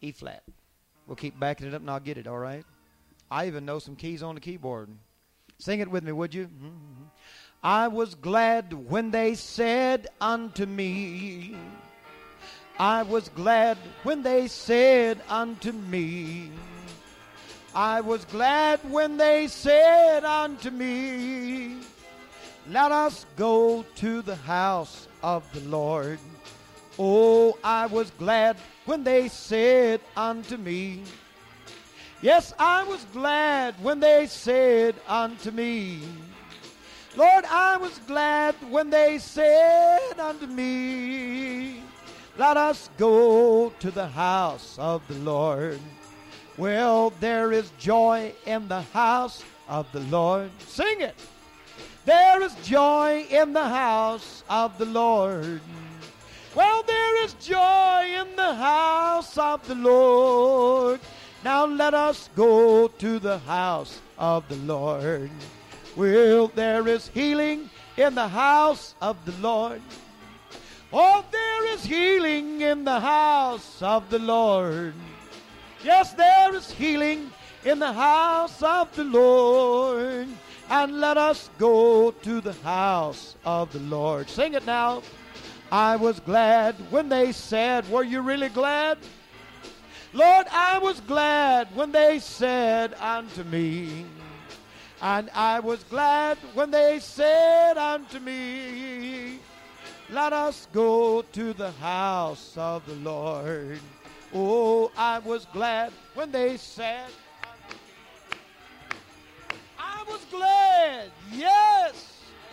E flat. We'll keep backing it up and I'll get it, all right? I even know some keys on the keyboard. Sing it with me, would you? Mm-hmm. I was glad when they said unto me, I was glad when they said unto me, I was glad when they said unto me, let us go to the house of the Lord. Oh, I was glad when they said unto me. Yes, I was glad when they said unto me. Lord, I was glad when they said unto me, let us go to the house of the Lord. Well, there is joy in the house of the Lord. Sing it. There is joy in the house of the Lord. Well, there is joy in the house of the Lord. Now let us go to the house of the Lord. Well, there is healing in the house of the Lord. Oh, there is healing in the house of the Lord. Yes, there is healing in the house of the Lord. And let us go to the house of the Lord. Sing it now. I was glad when they said, were you really glad? Lord, I was glad when they said unto me. And I was glad when they said unto me, let us go to the house of the Lord. Oh, I was glad when they said unto me. I was glad, yes.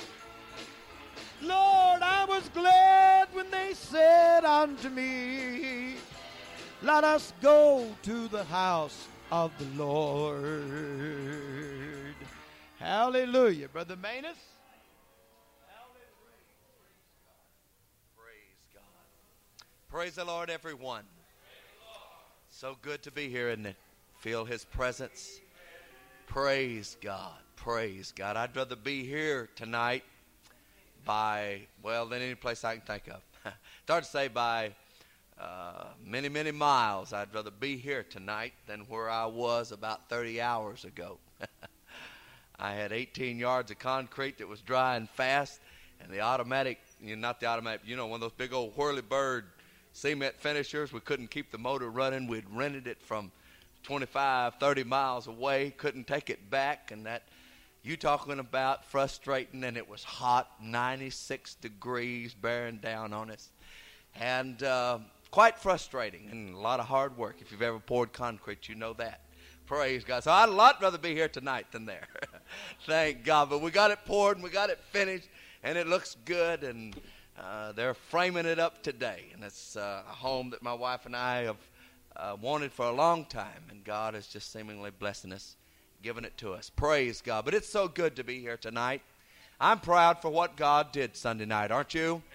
Lord, I was glad when they said unto me, let us go to the house of the Lord. Hallelujah. Brother Manus. Praise God. Praise the Lord, everyone. So good to be here, isn't it? Feel His presence. Praise God. Praise God. I'd rather be here tonight by, well, than any place I can think of. It's hard to say by many, many miles. I'd rather be here tonight than where I was about 30 hours ago. I had 18 yards of concrete that was drying fast, and the automatic, not the automatic, one of those big old whirly-bird cement finishers. We couldn't keep the motor running. We'd rented it from 25, 30 miles away, couldn't take it back, and that, you talking about frustrating, and it was hot, 96 degrees bearing down on us, and quite frustrating and a lot of hard work. If you've ever poured concrete, you know that. Praise God. So I'd a lot rather be here tonight than there. Thank God. But we got it poured and we got it finished, and it looks good, and they're framing it up today. And it's a home that my wife and I have wanted for a long time, and God is just seemingly blessing us, giving it to us. Praise God. But it's so good to be here tonight. I'm proud for what God did Sunday night, aren't you? Amen.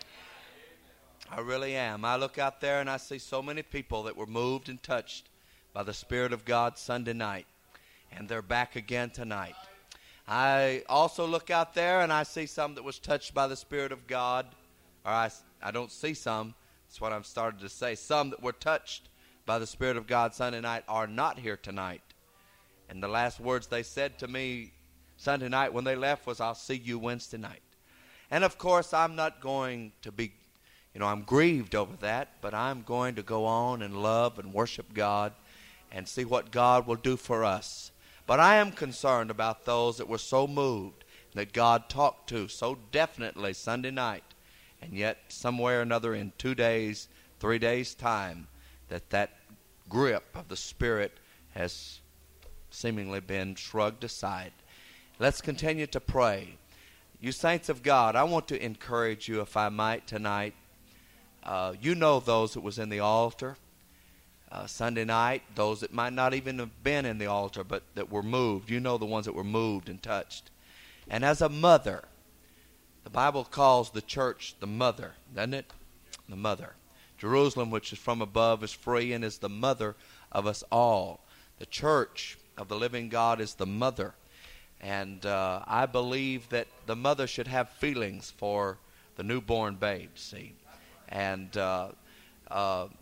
I really am. I look out there and I see so many people that were moved and touched by the Spirit of God Sunday night, and they're back again tonight. I also look out there and I see some that was touched by the Spirit of God, or I don't see some, that's what I'm starting to say. Some that were touched by the Spirit of God Sunday night are not here tonight. And the last words they said to me Sunday night when they left was, I'll see you Wednesday night. And of course, I'm not going to be, I'm grieved over that, but I'm going to go on and love and worship God and see what God will do for us. But I am concerned about those that were so moved that God talked to so definitely Sunday night, and yet somewhere or another in 2 days, 3 days' time, that grip of the Spirit has seemingly been shrugged aside. Let's continue to pray. You saints of God, I want to encourage you, if I might, tonight. You know those that was in the altar Sunday night, those that might not even have been in the altar but that were moved. You know the ones that were moved and touched. And as a mother, the Bible calls the church the mother, doesn't it? The mother. Jerusalem, which is from above, is free and is the mother of us all. The church of the living God is the mother. And I believe that the mother should have feelings for the newborn babe, see. And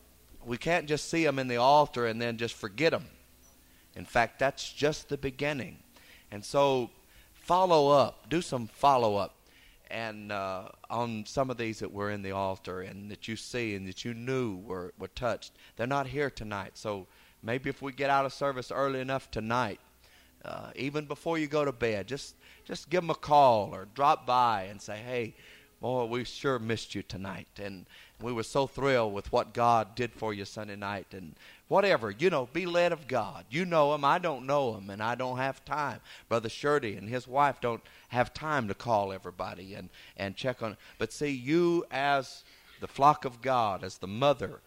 we can't just see them in the altar and then just forget them. In fact, that's just the beginning. And so follow up. Do some follow-up. And on some of these that were in the altar and that you see and that you knew were touched. They're not here tonight. So maybe if we get out of service early enough tonight, even before you go to bed, just give them a call or drop by and say, hey, boy, we sure missed you tonight. And we were so thrilled with what God did for you Sunday night. And whatever, be led of God. You know him, I don't know him, and I don't have time. Brother Shirty and his wife don't have time to call everybody and check on it. But see, you as the flock of God, as the mother,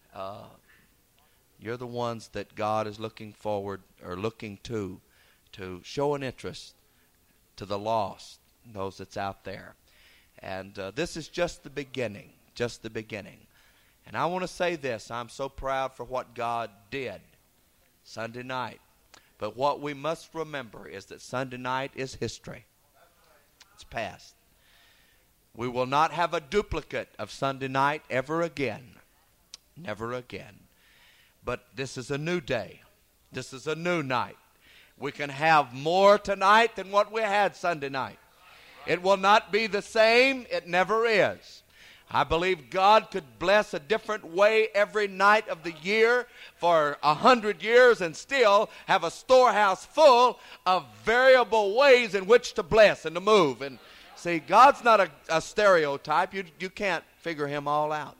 you're the ones that God is looking forward or looking to show an interest to the lost, those that's out there. And this is just the beginning, just the beginning. And I want to say this, I'm so proud for what God did Sunday night. But what we must remember is that Sunday night is history. It's past. We will not have a duplicate of Sunday night ever again. Never again. But this is a new day. This is a new night. We can have more tonight than what we had Sunday night. It will not be the same. It never is. I believe God could bless a different way every night of the year for 100 years and still have a storehouse full of variable ways in which to bless and to move. And see, God's not a stereotype. You can't figure him all out.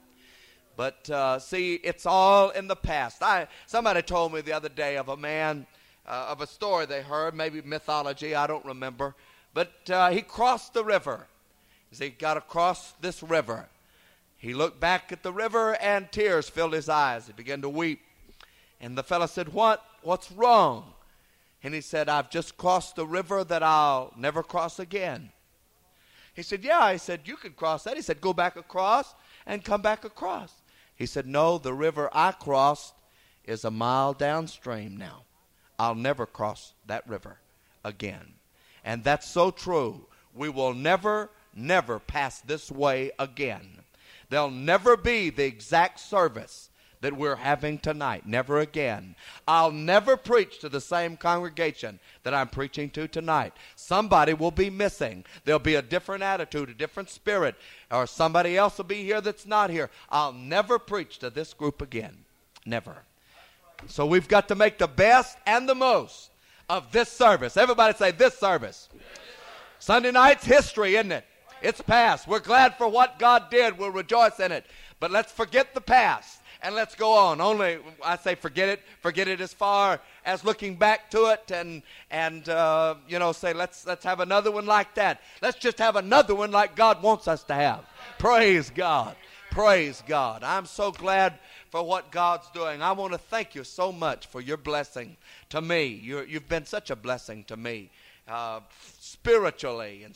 But see, it's all in the past. Somebody told me the other day of a man, of a story they heard, maybe mythology, I don't remember. But he crossed the river. He got across this river. He looked back at the river and tears filled his eyes. He began to weep. And the fellow said, what's wrong? And he said, I've just crossed the river that I'll never cross again. He said, yeah. He said, you can cross that. He said, go back across and come back across. He said, no, the river I crossed is a mile downstream now. I'll never cross that river again. And that's so true. We will never pass this way again. There'll never be the exact service that we're having tonight. Never again. I'll never preach to the same congregation that I'm preaching to tonight. Somebody will be missing. There'll be a different attitude, a different spirit, or somebody else will be here that's not here. I'll never preach to this group again. Never. So we've got to make the best and the most of this service. Everybody say this service. Sunday night's history, isn't it? It's past. We're glad for what God did. We'll rejoice in it. But let's forget the past and let's go on. Only, I say forget it. Forget it as far as looking back to it and say let's have another one like that. Let's just have another one like God wants us to have. Praise God. Praise God. I'm so glad for what God's doing. I want to thank you so much for your blessing to me. You've been such a blessing to me. Spiritually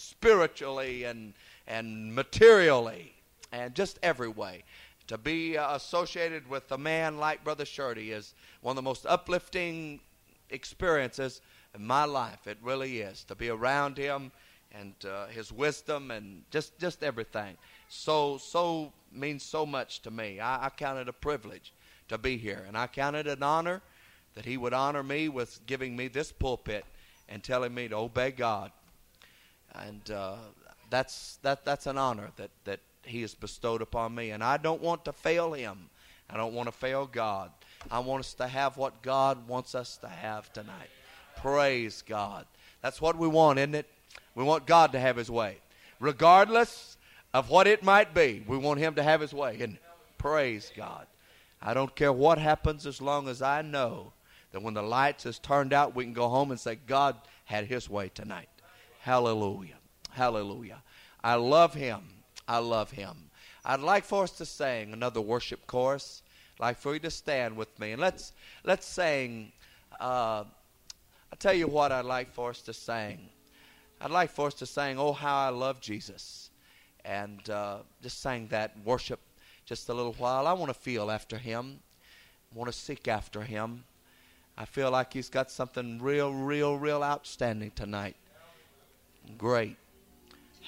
and materially and just every way. To be associated with a man like Brother Shirty is one of the most uplifting experiences in my life. It really is. To be around him and his wisdom and just everything. So means so much to me. I count it a privilege to be here. And I count it an honor that he would honor me with giving me this pulpit and telling me to obey God. And that's an honor that he has bestowed upon me. And I don't want to fail him. I don't want to fail God. I want us to have what God wants us to have tonight. Praise God. That's what we want, isn't it? We want God to have his way. Regardless of what it might be, we want him to have his way, isn't it? Praise God. I don't care what happens as long as I know that when the lights is turned out, we can go home and say, God had his way tonight. Hallelujah. Hallelujah. I love him. I love him. I'd like for us to sing another worship chorus. I'd like for you to stand with me. And let's sing. I'll tell you what I'd like for us to sing. I'd like for us to sing, Oh, How I Love Jesus. And just sing that worship just a little while. I want to feel after him. I want to seek after him. I feel like he's got something real outstanding tonight. Great.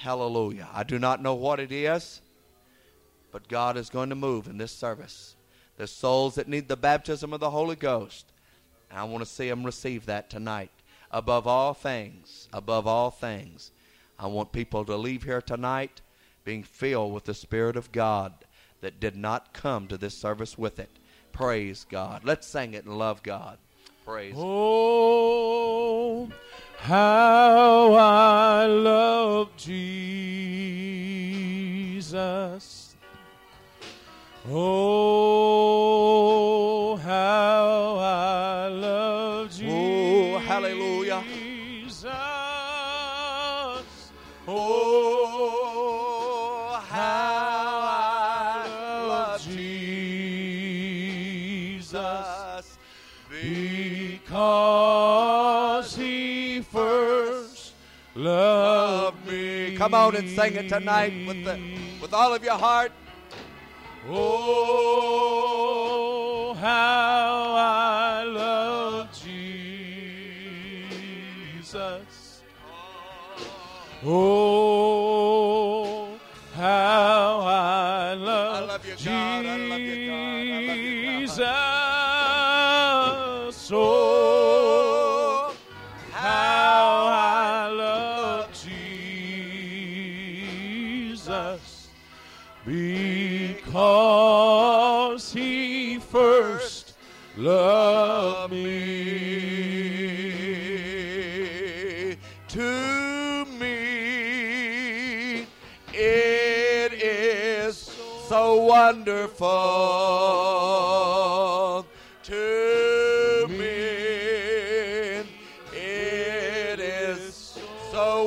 Hallelujah. I do not know what it is, but God is going to move in this service. There's souls that need the baptism of the Holy Ghost. And I want to see them receive that tonight. Above all things, I want people to leave here tonight being filled with the Spirit of God that did not come to this service with it. Praise God. Let's sing it and love God. Praise. Oh, how I love Jesus. Oh, how I love Jesus. Oh, hallelujah. Oh, how I love Jesus. Because he first loved me. Come on and sing it tonight with all of your heart. Oh, how I love Jesus. Oh, how I love you, God. I love you, God. I love you, Jesus. God. Oh, how I love Jesus. Because he first loved me. To me, it is so wonderful. To me, it is so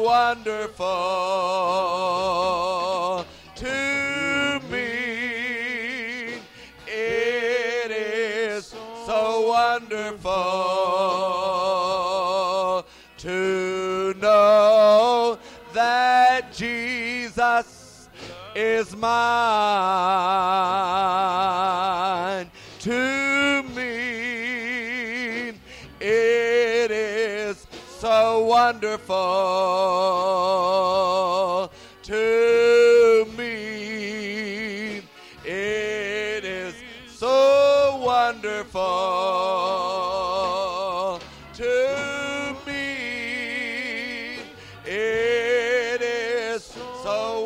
wonderful. To me, it is so wonderful to know that Jesus is mine. To me, it is so wonderful. To me, it is so wonderful. To me, it is so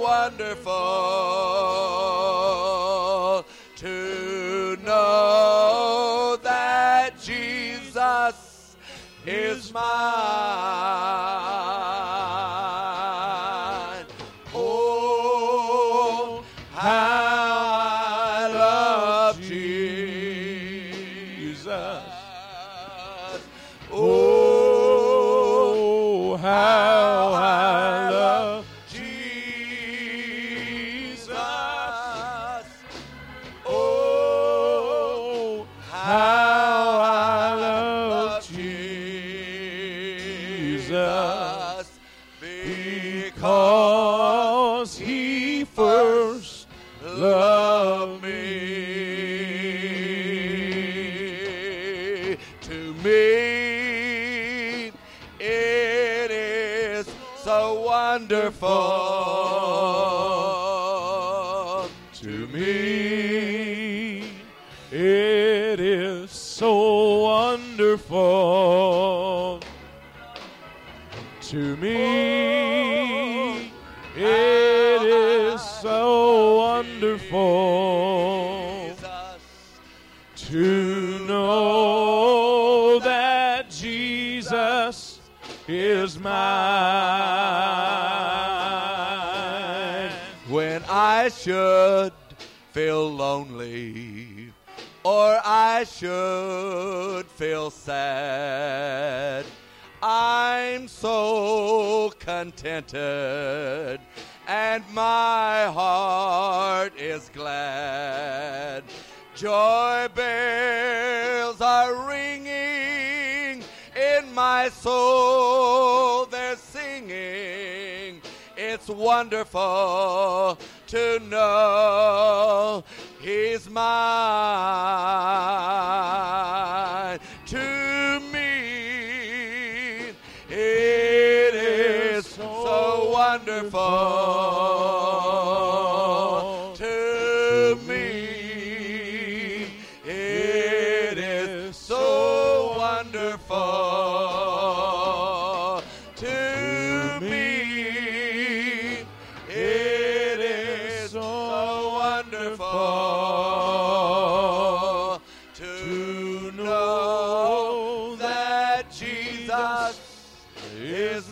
wonderful to know that Jesus is mine. Oh, how I love Jesus. Oh, how I love Jesus. Oh, how I love Jesus. Because he first loved me. To me, it is so wonderful. To me, it is so wonderful. To me, it is so wonderful to know that Jesus is mine. When I should feel lonely, or I should feel sad, I'm so contented, and my heart is glad. Joy bells are ringing in my soul, they're singing. It's wonderful to know he's mine. To me, it is so wonderful. To me, wonderful to me. It is so wonderful to know that Jesus is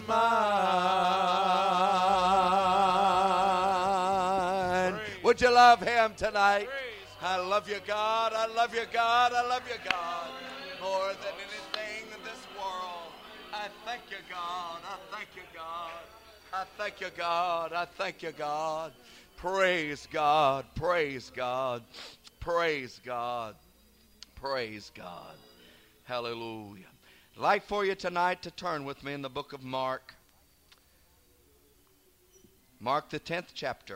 mine. Would you love him tonight? I love you, God. I love you, God. I love you, God. More than anything in this world. I thank you, God. I thank you, God. I thank you, God. I thank you, God. Praise God. Praise God. Praise God. Praise God. Hallelujah. I'd like for you tonight to turn with me in the book of Mark. Mark the 10th chapter.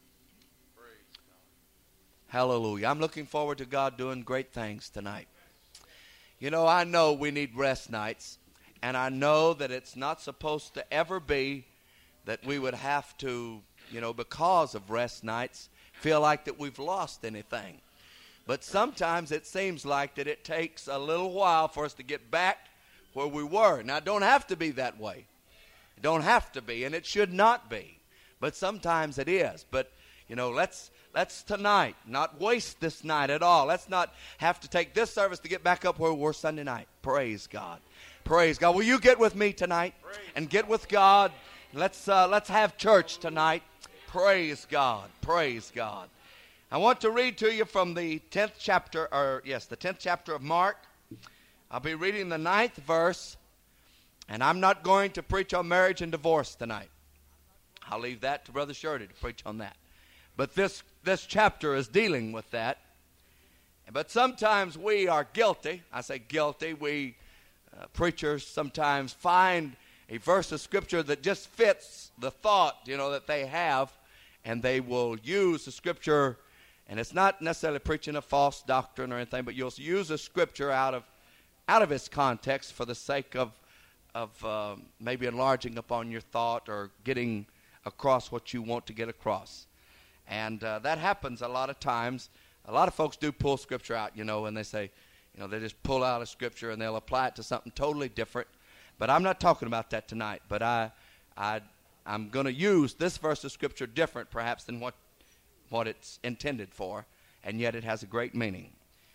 Hallelujah. I'm looking forward to God doing great things tonight. You know, I know we need rest nights, and I know that it's not supposed to ever be that we would have to, you know, because of rest nights, feel like that we've lost anything. But sometimes it seems like that it takes a little while for us to get back where we were. Now, it don't have to be that way. It don't have to be, and it should not be. But sometimes it is. But, you know, let's tonight not waste this night at all. Let's not have to take this service to get back up where we were Sunday night. Praise God. Praise God. Will you get with me tonight and get with God? Let's have church tonight. Praise God. Praise God. I want to read to you from the 10th chapter, the 10th chapter of Mark. I'll be reading the 9th verse, and I'm not going to preach on marriage and divorce tonight. I'll leave that to Brother Shirley to preach on that. But this chapter is dealing with that. But sometimes we are guilty. I say guilty. We preachers sometimes find a verse of Scripture that just fits the thought, you know, that they have, and they will use the Scripture. And it's not necessarily preaching a false doctrine or anything, but you'll use a Scripture out of its context for the sake of maybe enlarging upon your thought or getting across what you want to get across. And that happens a lot of times. A lot of folks do pull Scripture out, you know, and they say, you know, they just pull out a Scripture and they'll apply it to something totally different. But I'm not talking about that tonight. But I'm going to use this verse of Scripture different perhaps than what it's intended for, and yet it has a great meaning.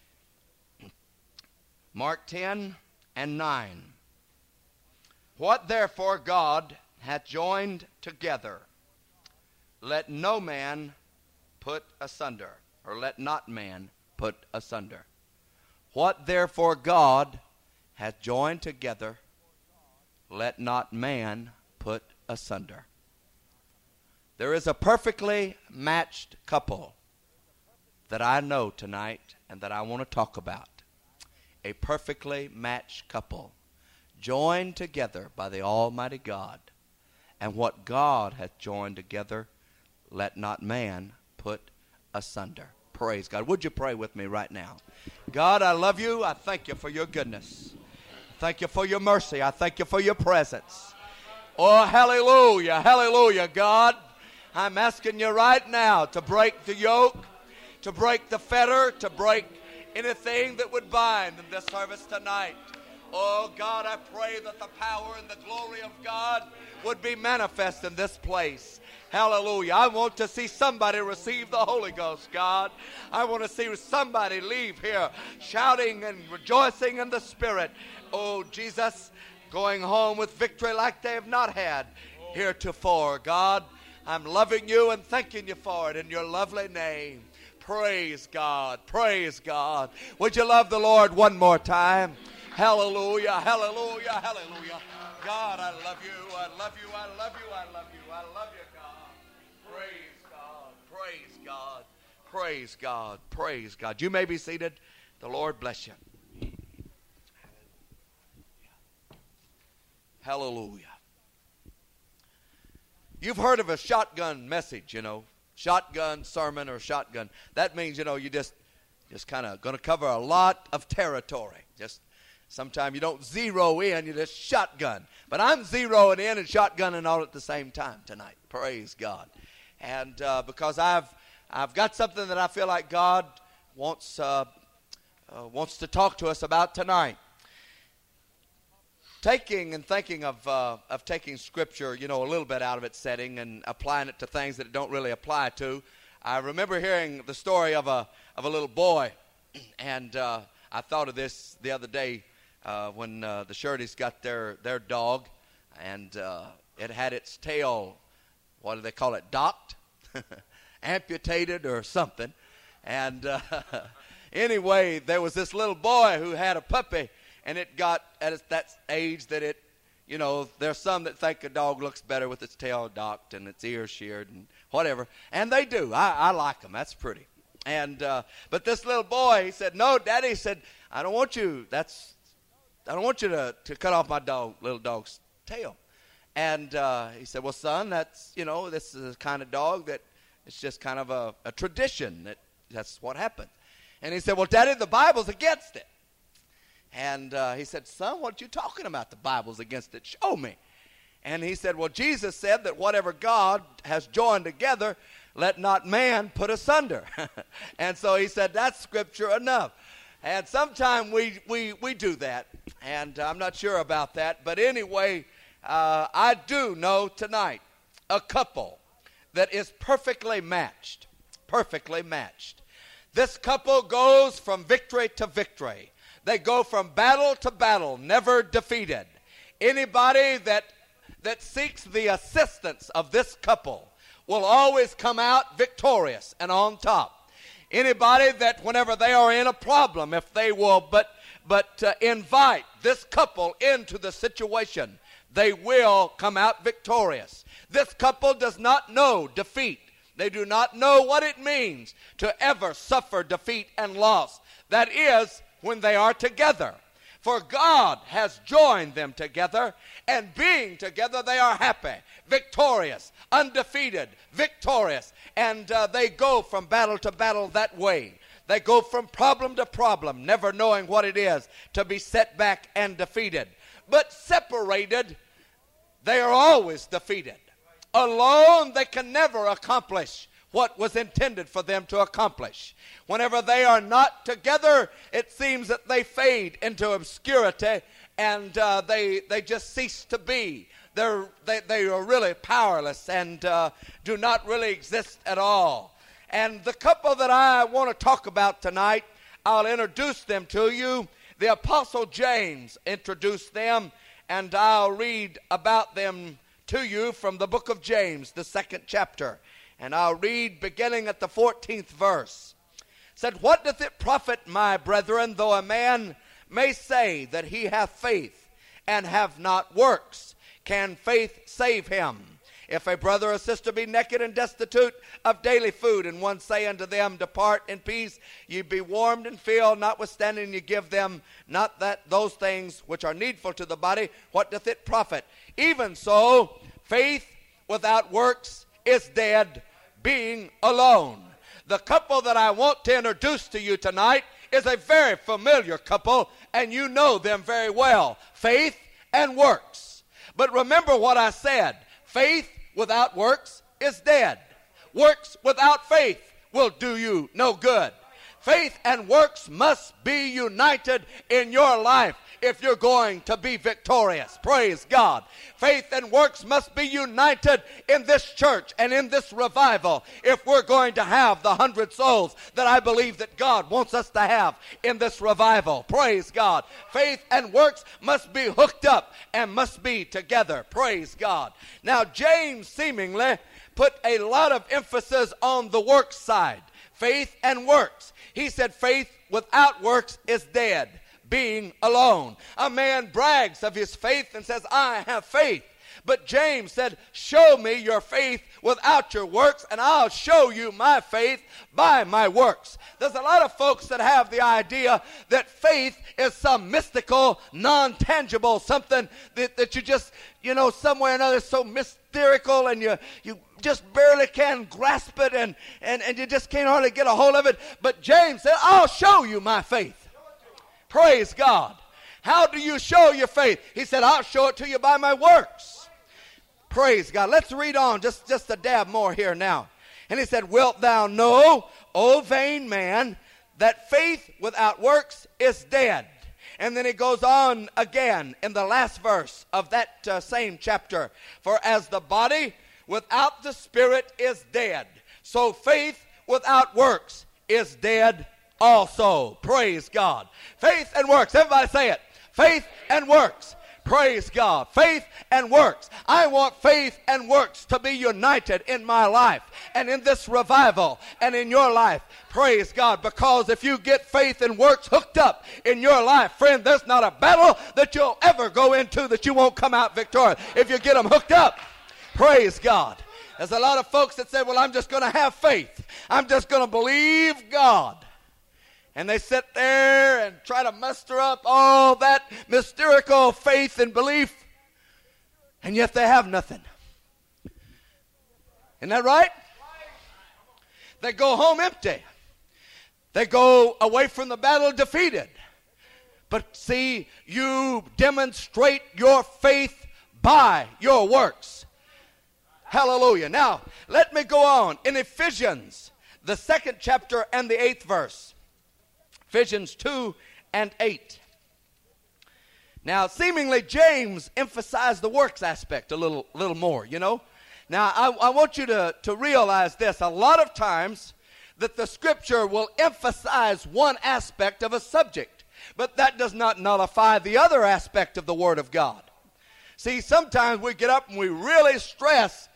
Mark 10 and 9. What therefore God hath joined together, let no man put asunder, or let not man put asunder. What therefore God hath joined together, let not man put asunder. There is a perfectly matched couple that I know tonight and that I want to talk about. A perfectly matched couple, joined together by the Almighty God. And what God hath joined together, let not man put asunder. Praise God. Would you pray with me right now? God, I love you. I thank you for your goodness. Thank you for your mercy. I thank you for your presence. Oh, hallelujah. Hallelujah, God. I'm asking you right now to break the yoke, to break the fetter, to break anything that would bind in this service tonight. Oh, God, I pray that the power and the glory of God would be manifest in this place. Hallelujah. I want to see somebody receive the Holy Ghost, God. I want to see somebody leave here shouting and rejoicing in the Spirit. Oh, Jesus, going home with victory like they have not had heretofore, God. I'm loving you and thanking you for it in your lovely name. Praise God. Praise God. Would you love the Lord one more time? Hallelujah. Hallelujah. Hallelujah. God, I love you. I love you. I love you. I love you. I love you, God. Praise God. Praise God. Praise God. Praise God. You may be seated. The Lord bless you. Hallelujah. You've heard of a shotgun message, you know, shotgun sermon or shotgun. That means, you know, you just kind of going to cover a lot of territory. Just sometimes you don't zero in, you just shotgun. But I'm zeroing in and shotgunning all at the same time tonight. Praise God. And because I've got something that I feel like God wants to talk to us about tonight. taking and thinking of taking Scripture, a little bit out of its setting and applying it to things that it don't really apply to, I remember hearing the story of a little boy, and I thought of this the other day when the Shirleys got their dog, and it had its tail, what do they call it, docked, amputated or something, and anyway, there was this little boy who had a puppy, and it got at that age that it, there's some that think a dog looks better with its tail docked and its ears sheared and whatever. And they do. I like them. That's pretty. And but this little boy, he said, "No, Daddy," he said, I don't want you to cut off my little dog's tail. And he said, "Well, son, that's, this is the kind of dog that it's just kind of a tradition. That's what happened." And he said, "Well, Daddy, the Bible's against it." And he said, "Son, what are you talking about? The Bible's against it. Show me." And he said, "Well, Jesus said that whatever God has joined together, let not man put asunder." And so he said, "That's Scripture enough." And sometimes we do that, and I'm not sure about that. But anyway, I do know tonight a couple that is perfectly matched. Perfectly matched. This couple goes from victory to victory. They go from battle to battle, never defeated. Anybody that seeks the assistance of this couple will always come out victorious and on top. Anybody that whenever they are in a problem, if they will but invite this couple into the situation, they will come out victorious. This couple does not know defeat. They do not know what it means to ever suffer defeat and loss. That is, when they are together. For God has joined them together, and being together they are happy, victorious, undefeated, victorious. And they go from battle to battle that way. They go from problem to problem, never knowing what it is to be set back and defeated. But separated, they are always defeated. Alone, they can never accomplish what was intended for them to accomplish. Whenever they are not together, it seems that they fade into obscurity, and they just cease to be. They are really powerless and do not really exist at all. And the couple that I want to talk about tonight, I'll introduce them to you. The Apostle James introduced them, and I'll read about them to you from the book of James, the 2nd chapter. And I'll read beginning at the 14th verse. It said, "What doth it profit, my brethren, though a man may say that he hath faith and have not works? Can faith save him? If a brother or sister be naked and destitute of daily food, and one say unto them, Depart in peace, ye be warmed and filled, notwithstanding ye give them not those things which are needful to the body, what doth it profit? Even so, faith without works is dead, being alone." The couple that I want to introduce to you tonight is a very familiar couple, and you know them very well. Faith and works. But remember what I said. Faith without works is dead. Works without faith will do you no good. Faith and works must be united in your life if you're going to be victorious. Praise God. Faith and works must be united in this church and in this revival if we're going to have the 100 souls that I believe that God wants us to have in this revival. Praise God. Faith and works must be hooked up and must be together. Praise God. Now, James seemingly put a lot of emphasis on the works side. Faith and works. He said faith without works is dead, being alone. A man brags of his faith and says, I have faith. But James said, show me your faith without your works, and I'll show you my faith by my works. There's a lot of folks that have the idea that faith is some mystical, non-tangible, something that you just, somewhere or another so mystical, and you just barely can grasp it, and you just can't hardly get a hold of it. But James said, I'll show you my faith. Praise God. How do you show your faith? He said, I'll show it to you by my works. Praise God. Let's read on just a dab more here now. And he said, wilt thou know, O vain man, that faith without works is dead? And then he goes on again in the last verse of that same chapter. For as the body without the spirit is dead, so faith without works is dead also. Praise God. Faith and works. Everybody say it. Faith and works. Praise God. Faith and works. I want faith and works to be united in my life and in this revival and in your life. Praise God. Because if you get faith and works hooked up in your life, friend, there's not a battle that you'll ever go into that you won't come out victorious if you get them hooked up. Praise God. There's a lot of folks that say, well, I'm just going to have faith. I'm just going to believe God. And they sit there and try to muster up all that mystical faith and belief, and yet they have nothing. Isn't that right? They go home empty. They go away from the battle defeated. But see, you demonstrate your faith by your works. Hallelujah. Now, let me go on. In Ephesians, the 2nd chapter and the 8th verse. Ephesians 2 and 8. Now, seemingly James emphasized the works aspect a little more, you know. Now, I want you to realize this. A lot of times that the Scripture will emphasize one aspect of a subject, but that does not nullify the other aspect of the Word of God. See, sometimes we get up and we really stress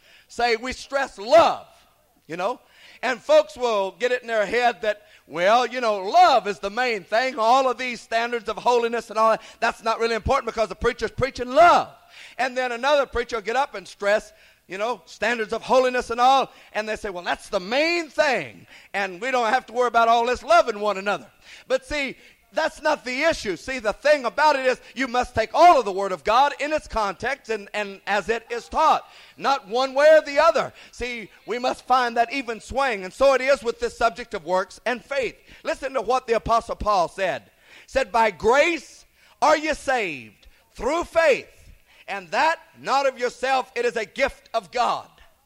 love, you know. And folks will get it in their head that, well, you know, love is the main thing. All of these standards of holiness and all that, that's not really important because the preacher's preaching love. And then another preacher will get up and stress, you know, standards of holiness and all. And they say, well, that's the main thing. And we don't have to worry about all this loving one another. But see, that's not the issue. See, the thing about it is you must take all of the Word of God in its context and as it is taught. Not one way or the other. See, we must find that even swing. And so it is with this subject of works and faith. Listen to what the Apostle Paul said. He said, by grace are you saved through faith. And that not of yourself, it is a gift of God.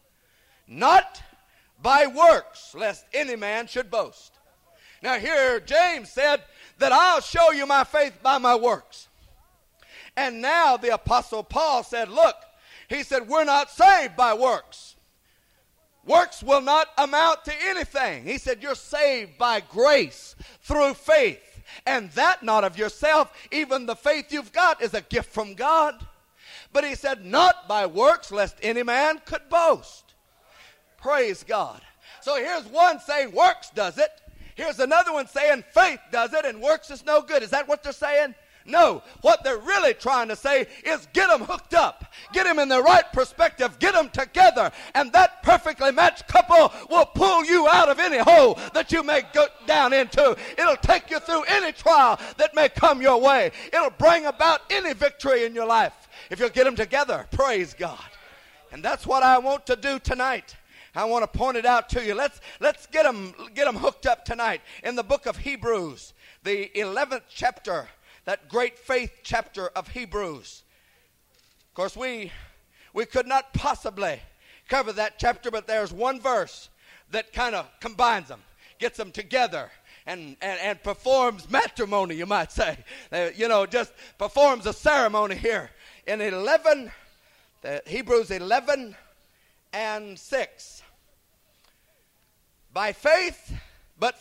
Not by works, lest any man should boast. Now here, James said that I'll show you my faith by my works. And now the Apostle Paul said, look, he said, we're not saved by works. Works will not amount to anything. He said, you're saved by grace through faith. And that not of yourself, even the faith you've got is a gift from God. But he said, not by works, lest any man could boast. Praise God. So here's one saying works does it. Here's another one saying faith does it and works is no good. Is that what they're saying? No. What they're really trying to say is get them hooked up. Get them in the right perspective. Get them together. And that perfectly matched couple will pull you out of any hole that you may go down into. It'll take you through any trial that may come your way. It'll bring about any victory in your life if you'll get them together. Praise God. And that's what I want to do tonight. I want to point it out to you. Let's get them hooked up tonight in the book of Hebrews, the 11th chapter, that great faith chapter of Hebrews. Of course, we could not possibly cover that chapter, but there's one verse that kind of combines them, gets them together, and performs matrimony, you might say. Just performs a ceremony here. In Hebrews 11 and 6. By faith, but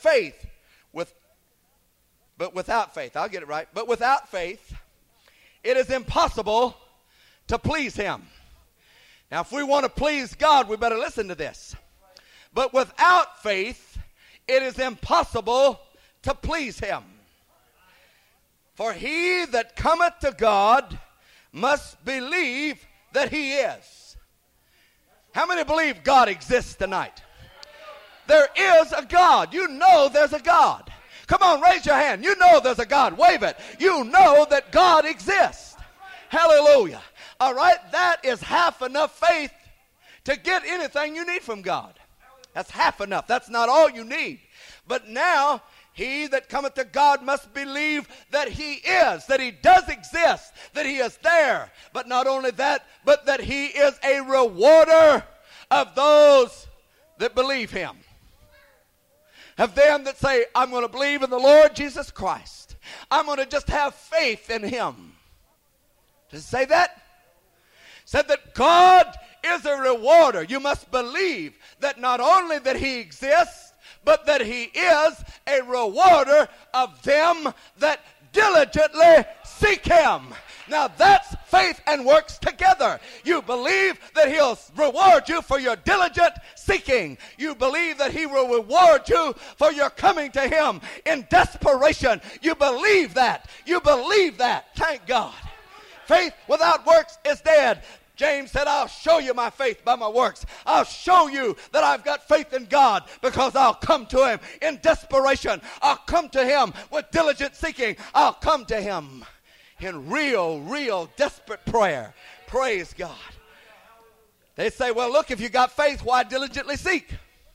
without faith. I'll get it right. But without faith, it is impossible to please Him. Now, if we want to please God, we better listen to this. But without faith, it is impossible to please Him. For he that cometh to God must believe that He is. How many believe God exists tonight? There is a God. You know there's a God. Come on, raise your hand. You know there's a God. Wave it. You know that God exists. Hallelujah. All right, that is half enough faith to get anything you need from God. That's half enough. That's not all you need. But now, he that cometh to God must believe that He is, that He does exist, that He is there. But not only that, but that He is a rewarder of those that believe Him. Of them that say, I'm going to believe in the Lord Jesus Christ. I'm going to just have faith in him. Does it say that? It said that God is a rewarder. You must believe that not only that he exists, but that he is a rewarder of them that diligently seek him. Now that's faith and works together. You believe that he'll reward you for your diligent seeking. You believe that he will reward you for your coming to him in desperation. You believe that. You believe that. Thank God. Faith without works is dead. James said, I'll show you my faith by my works. I'll show you that I've got faith in God because I'll come to him in desperation. I'll come to him with diligent seeking. I'll come to him in real, desperate prayer. Praise God. They say, well, look, if you got faith, why diligently seek?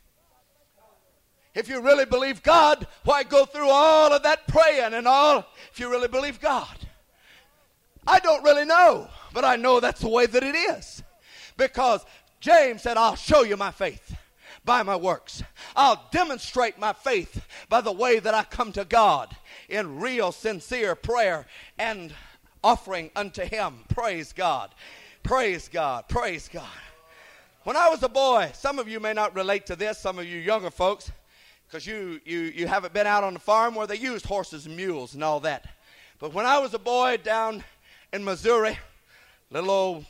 If you really believe God, why go through all of that praying and all if you really believe God? I don't really know, but I know that's the way that it is. Because James said, I'll show you my faith by my works. I'll demonstrate my faith by the way that I come to God in real, sincere prayer and offering unto him. Praise God. Praise God. Praise God. When I was a boy, some of you may not relate to this, some of you younger folks, because you haven't been out on the farm where they used horses and mules and all that. But when I was a boy down in Missouri, little old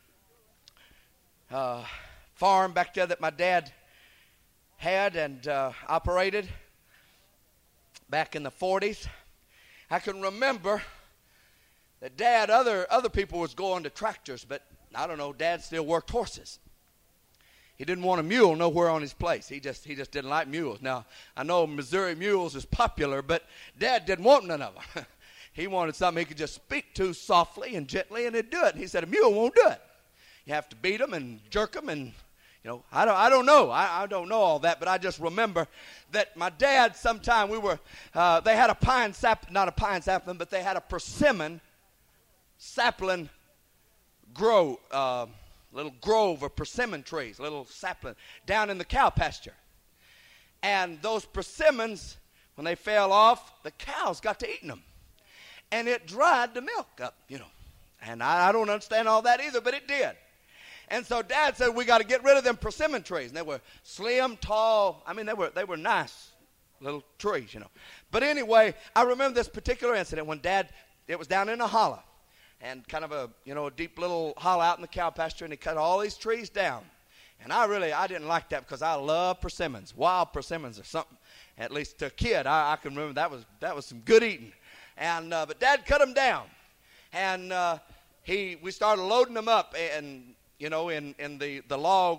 farm back there that my dad had and operated back in the 40s, I can remember that Dad, other people was going to tractors, but I don't know, Dad still worked horses. He didn't want a mule nowhere on his place. He just didn't like mules. Now, I know Missouri mules is popular, but Dad didn't want none of them. He wanted something he could just speak to softly and gently, and he'd do it. And he said, a mule won't do it. You have to beat them and jerk them, and, you know, I don't know. I don't know all that, but I just remember that my dad sometime they had a pine sapling, not a pine sapling, but they had a persimmon sapling grove, little grove of persimmon trees, little sapling, down in the cow pasture. And those persimmons, when they fell off, the cows got to eating them. And it dried the milk up, you know. And I don't understand all that either, but it did. And so Dad said, we got to get rid of them persimmon trees. And they were slim, tall. I mean, they were nice little trees, you know. But anyway, I remember this particular incident when Dad, it was down in a hollow. And kind of a deep little hollow out in the cow pasture. And he cut all these trees down. And I didn't like that because I love persimmons. Wild persimmons or something. At least to a kid, I can remember that was some good eating. And but Dad cut them down, and we started loading them up, and in the log,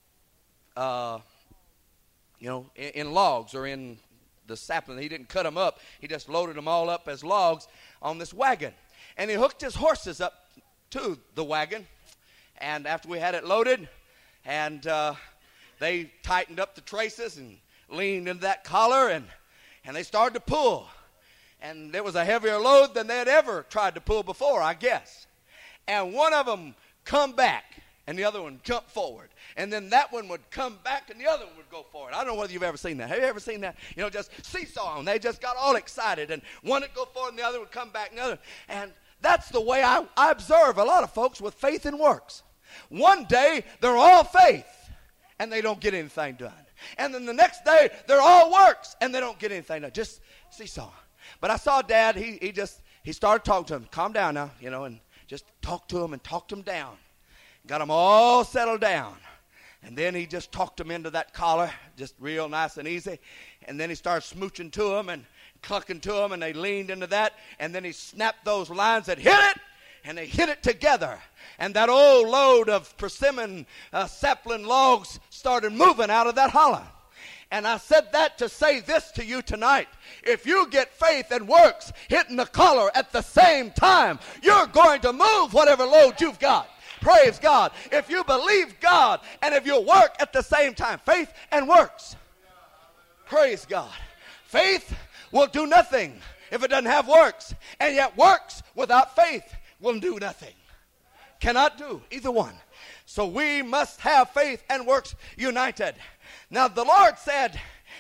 in logs or in the sapling. He didn't cut them up. He just loaded them all up as logs on this wagon, and he hooked his horses up to the wagon. And after we had it loaded, and they tightened up the traces and leaned into that collar, and they started to pull. And it was a heavier load than they had ever tried to pull before, I guess. And one of them come back, and the other one jumped forward. And then that one would come back, and the other one would go forward. I don't know whether you've ever seen that. Have you ever seen that? Just seesawing. They just got all excited, and one would go forward, and the other would come back, and the other. And that's the way I observe a lot of folks with faith and works. One day, they're all faith, and they don't get anything done. And then the next day, they're all works, and they don't get anything done. Just seesawing. But I saw Dad, he started talking to him. Calm down now, and just talked to him and talked him down. Got them all settled down. And then he just talked them into that collar, just real nice and easy. And then he started smooching to them and clucking to them, and they leaned into that. And then he snapped those lines that hit it, and they hit it together. And that old load of persimmon sapling logs started moving out of that hollow. And I said that to say this to you tonight. If you get faith and works hitting the collar at the same time, you're going to move whatever load you've got. Praise God. If you believe God and if you work at the same time, faith and works. Praise God. Faith will do nothing if it doesn't have works. And yet works without faith will do nothing. Cannot do either one. So we must have faith and works united. Now the Lord said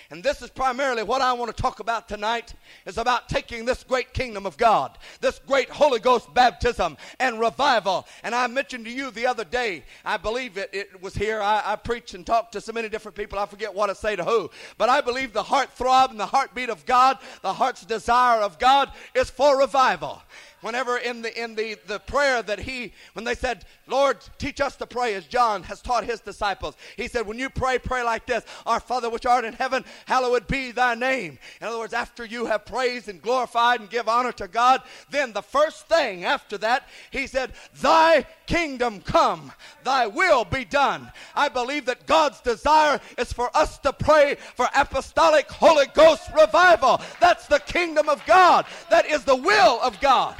And this is primarily what I want to talk about tonight, is about taking this great kingdom of God, this great Holy Ghost baptism and revival. And I mentioned to you the other day, I believe it was here, I preached and talked to so many different people, I forget what to say to who. But I believe the heart throb and the heartbeat of God, the heart's desire of God is for revival. Whenever in the prayer that when they said, Lord, teach us to pray as John has taught his disciples. He said, when you pray like this, Our Father which art in heaven, hallowed be thy name. In other words, after you have praised and glorified and give honor to God, then the first thing after that, he said, thy kingdom come, thy will be done. I believe that God's desire is for us to pray for apostolic Holy Ghost revival. That's the kingdom of God. That is the will of God.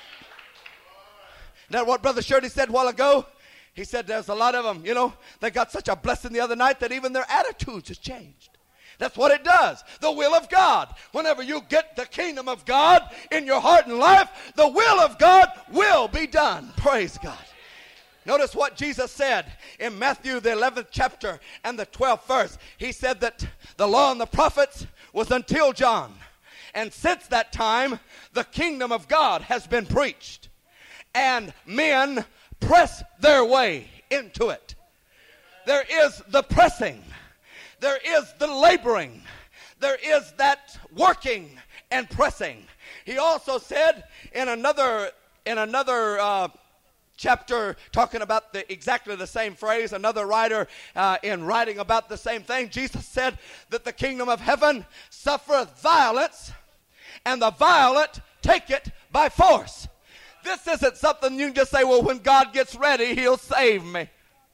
Now, what Brother Shirley said a while ago, he said there's a lot of them, they got such a blessing the other night that even their attitudes has changed. That's what it does. The will of God. Whenever you get the kingdom of God in your heart and life, the will of God will be done. Praise God. Notice what Jesus said in Matthew, the 11th chapter and the 12th verse. He said that the law and the prophets was until John. And since that time, the kingdom of God has been preached. And men press their way into it. There is the pressing. There is the laboring. There is that working and pressing. He also said in another chapter, talking about exactly the same phrase, another writer in writing about the same thing, Jesus said that the kingdom of heaven suffereth violence, and the violent take it by force. This isn't something you can just say, well, when God gets ready, he'll save me.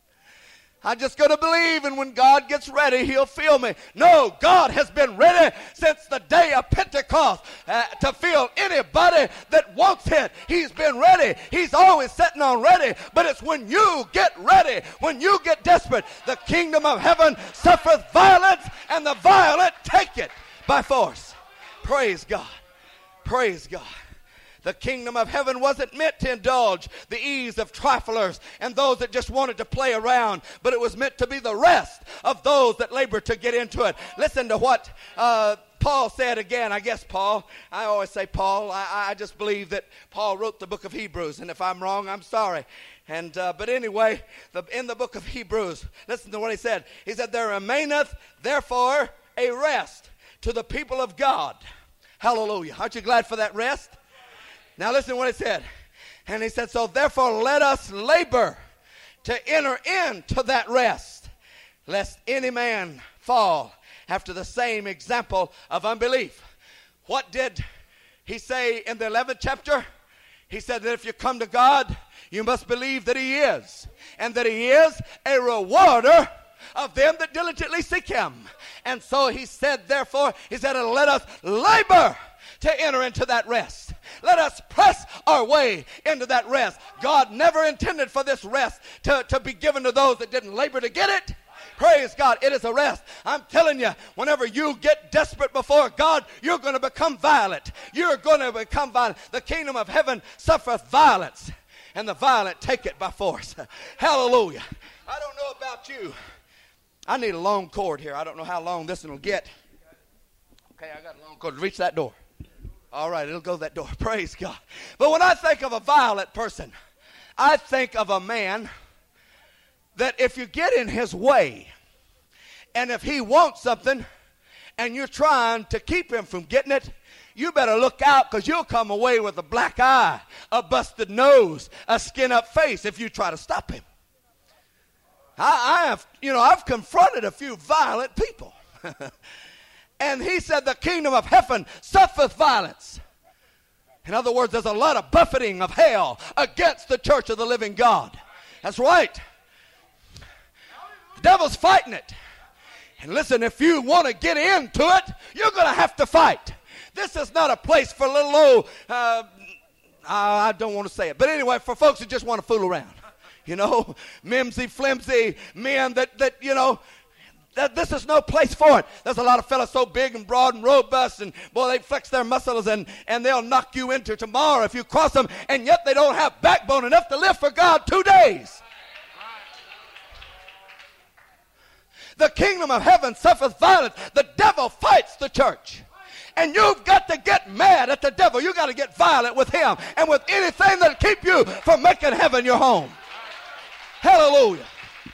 I'm just going to believe, and when God gets ready, he'll fill me. No, God has been ready since the day of Pentecost to fill anybody that wants it. He's been ready. He's always sitting on ready. But it's when you get ready, when you get desperate, the kingdom of heaven suffereth violence, and the violent take it by force. Praise God. Praise God. The kingdom of heaven wasn't meant to indulge the ease of triflers and those that just wanted to play around, but it was meant to be the rest of those that labor to get into it. Listen to what Paul said again. I guess Paul. I always say Paul. I just believe that Paul wrote the book of Hebrews, and if I'm wrong, I'm sorry. And but anyway, in the book of Hebrews, listen to what he said. He said, there remaineth therefore a rest to the people of God. Hallelujah. Aren't you glad for that rest? Now listen to what he said. And he said, so therefore let us labor to enter into that rest, lest any man fall after the same example of unbelief. What did he say in the 11th chapter? He said that if you come to God, you must believe that he is, and that he is a rewarder of them that diligently seek him. And so he said, therefore, he said, let us labor to enter into that rest. Let us press our way into that rest. God never intended for this rest to be given to those that didn't labor to get it. Praise God. It is a rest. I'm telling you, whenever you get desperate before God, you're going to become violent. You're going to become violent. The kingdom of heaven suffereth violence, and the violent take it by force. Hallelujah. I don't know about you. I need a long cord here. I don't know how long this one will get. Okay, I got a long cord. Reach that door. All right, it'll go that door. Praise God. But when I think of a violent person, I think of a man that if you get in his way, and if he wants something, and you're trying to keep him from getting it, you better look out, because you'll come away with a black eye, a busted nose, a skin-up face if you try to stop him. I've confronted a few violent people. And he said the kingdom of heaven suffereth violence. In other words, there's a lot of buffeting of hell against the church of the living God. That's right. The devil's fighting it. And listen, if you want to get into it, you're going to have to fight. This is not a place for little old, I don't want to say it. But anyway, for folks who just want to fool around. Mimsy, flimsy men that this is no place for it. There's a lot of fellas so big and broad and robust, and boy, they flex their muscles and they'll knock you into tomorrow if you cross them, and yet they don't have backbone enough to live for God 2 days. The kingdom of heaven suffers violence. The devil fights the church. And you've got to get mad at the devil. You've got to get violent with him and with anything that'll keep you from making heaven your home. Hallelujah.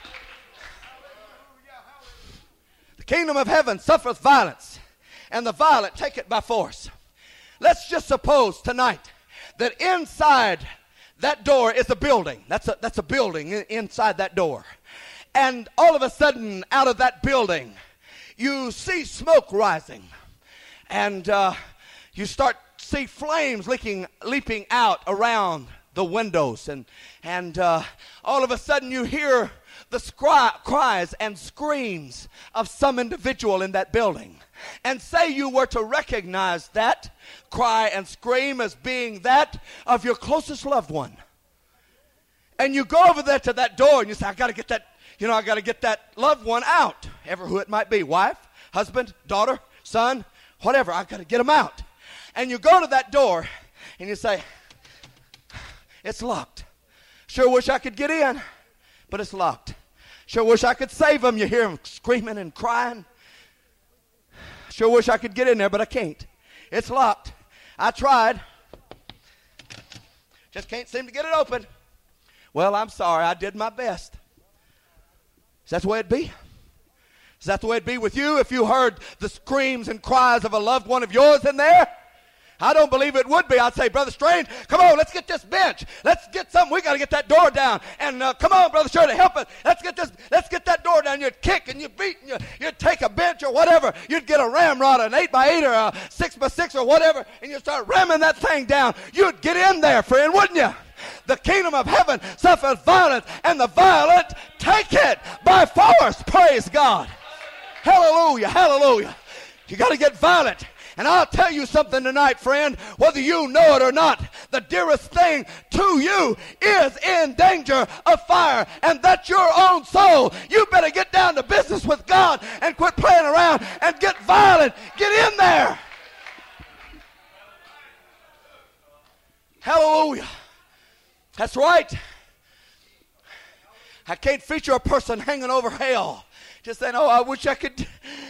The kingdom of heaven suffers violence, and the violent take it by force. Let's just suppose tonight that inside that door is a building. That's a building inside that door. And all of a sudden, out of that building, you see smoke rising. And you start to see flames leaping out around the windows. And all of a sudden you hear the cries and screams of some individual in that building. And say you were to recognize that cry and scream as being that of your closest loved one. And you go over there to that door and you say, I got to get that loved one out. Ever who it might be, wife, husband, daughter, son, whatever, I've got to get them out. And you go to that door and you say, it's locked. Sure wish I could get in, but it's locked. Sure wish I could save them. You hear them screaming and crying. Sure wish I could get in there, but I can't. It's locked. I tried. Just can't seem to get it open. Well, I'm sorry. I did my best. Is that the way it'd be? Is that the way it'd be with you if you heard the screams and cries of a loved one of yours in there? I don't believe it would be. I'd say, Brother Strange, come on, let's get this bench. Let's get something. We got to get that door down. And come on, Brother Shirley, help us. Let's get that door down. You'd kick and you'd beat and you'd take a bench or whatever. You'd get a ramrod, an 8x8 or a 6x6 or whatever, and you'd start ramming that thing down. You'd get in there, friend, wouldn't you? The kingdom of heaven suffers violence, and the violent take it by force. Praise God. Hallelujah, hallelujah. You got to get violent. And I'll tell you something tonight, friend, whether you know it or not, the dearest thing to you is in danger of fire, and that's your own soul. You better get down to business with God and quit playing around and get violent. Get in there. Hallelujah. That's right. I can't feature a person hanging over hell. Just saying, oh, I wish I could,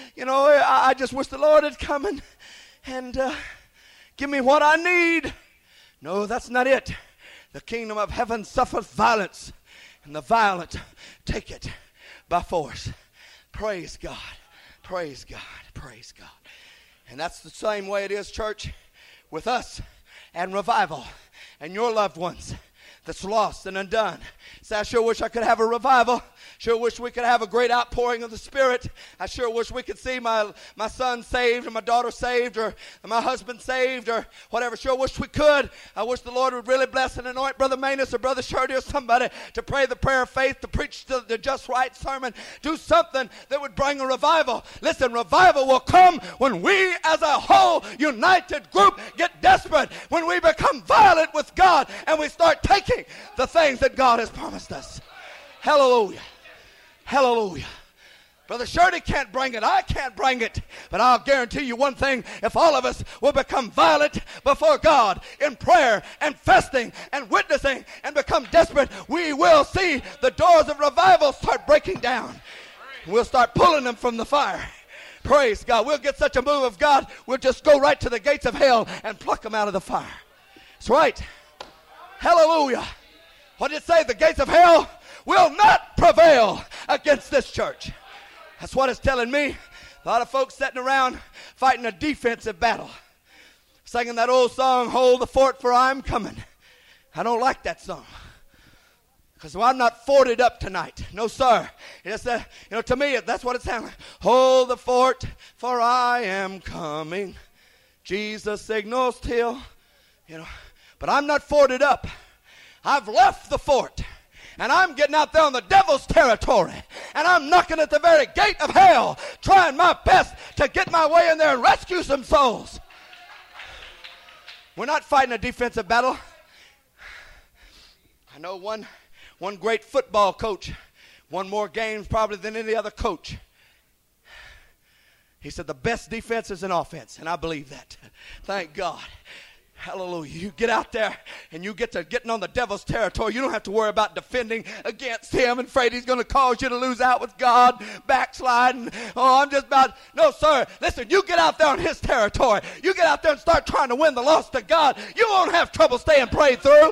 I just wish the Lord had come and give me what I need. No, that's not it. The kingdom of heaven suffers violence, and the violent take it by force. Praise God. Praise God. Praise God. And that's the same way it is, church, with us and revival and your loved ones that's lost and undone. Say, I sure wish I could have a revival. Sure wish we could have a great outpouring of the Spirit. I sure wish we could see my son saved or my daughter saved or my husband saved or whatever. Sure wish we could. I wish the Lord would really bless and anoint Brother Manus or Brother Shirley or somebody to pray the prayer of faith, to preach the just right sermon. Do something that would bring a revival. Listen, revival will come when we as a whole united group get desperate, when we become violent with God and we start taking the things that God has promised us. Hallelujah. Hallelujah. Brother Shirley can't bring it. I can't bring it. But I'll guarantee you one thing. If all of us will become violent before God in prayer and fasting and witnessing and become desperate, we will see the doors of revival start breaking down. We'll start pulling them from the fire. Praise God. We'll get such a move of God, we'll just go right to the gates of hell and pluck them out of the fire. That's right. Hallelujah. What did it say? The gates of hell will not prevail against this church. That's what it's telling me. A lot of folks sitting around fighting a defensive battle, singing that old song, Hold the Fort for I'm Coming. I don't like that song, because I'm not forted up tonight. No, sir. It's, to me, that's what it sounds like. Hold the fort, for I am coming. Jesus signals till, but I'm not forted up. I've left the fort, and I'm getting out there on the devil's territory, and I'm knocking at the very gate of hell, trying my best to get my way in there and rescue some souls. We're not fighting a defensive battle. I know one great football coach won more games probably than any other coach. He said the best defense is an offense, and I believe that. Thank God. Hallelujah. You get out there and you get to getting on the devil's territory. You don't have to worry about defending against him and afraid he's going to cause you to lose out with God, backsliding. Oh, I'm just about, no, sir. Listen, you get out there on his territory. You get out there and start trying to win the lost to God. You won't have trouble staying prayed through.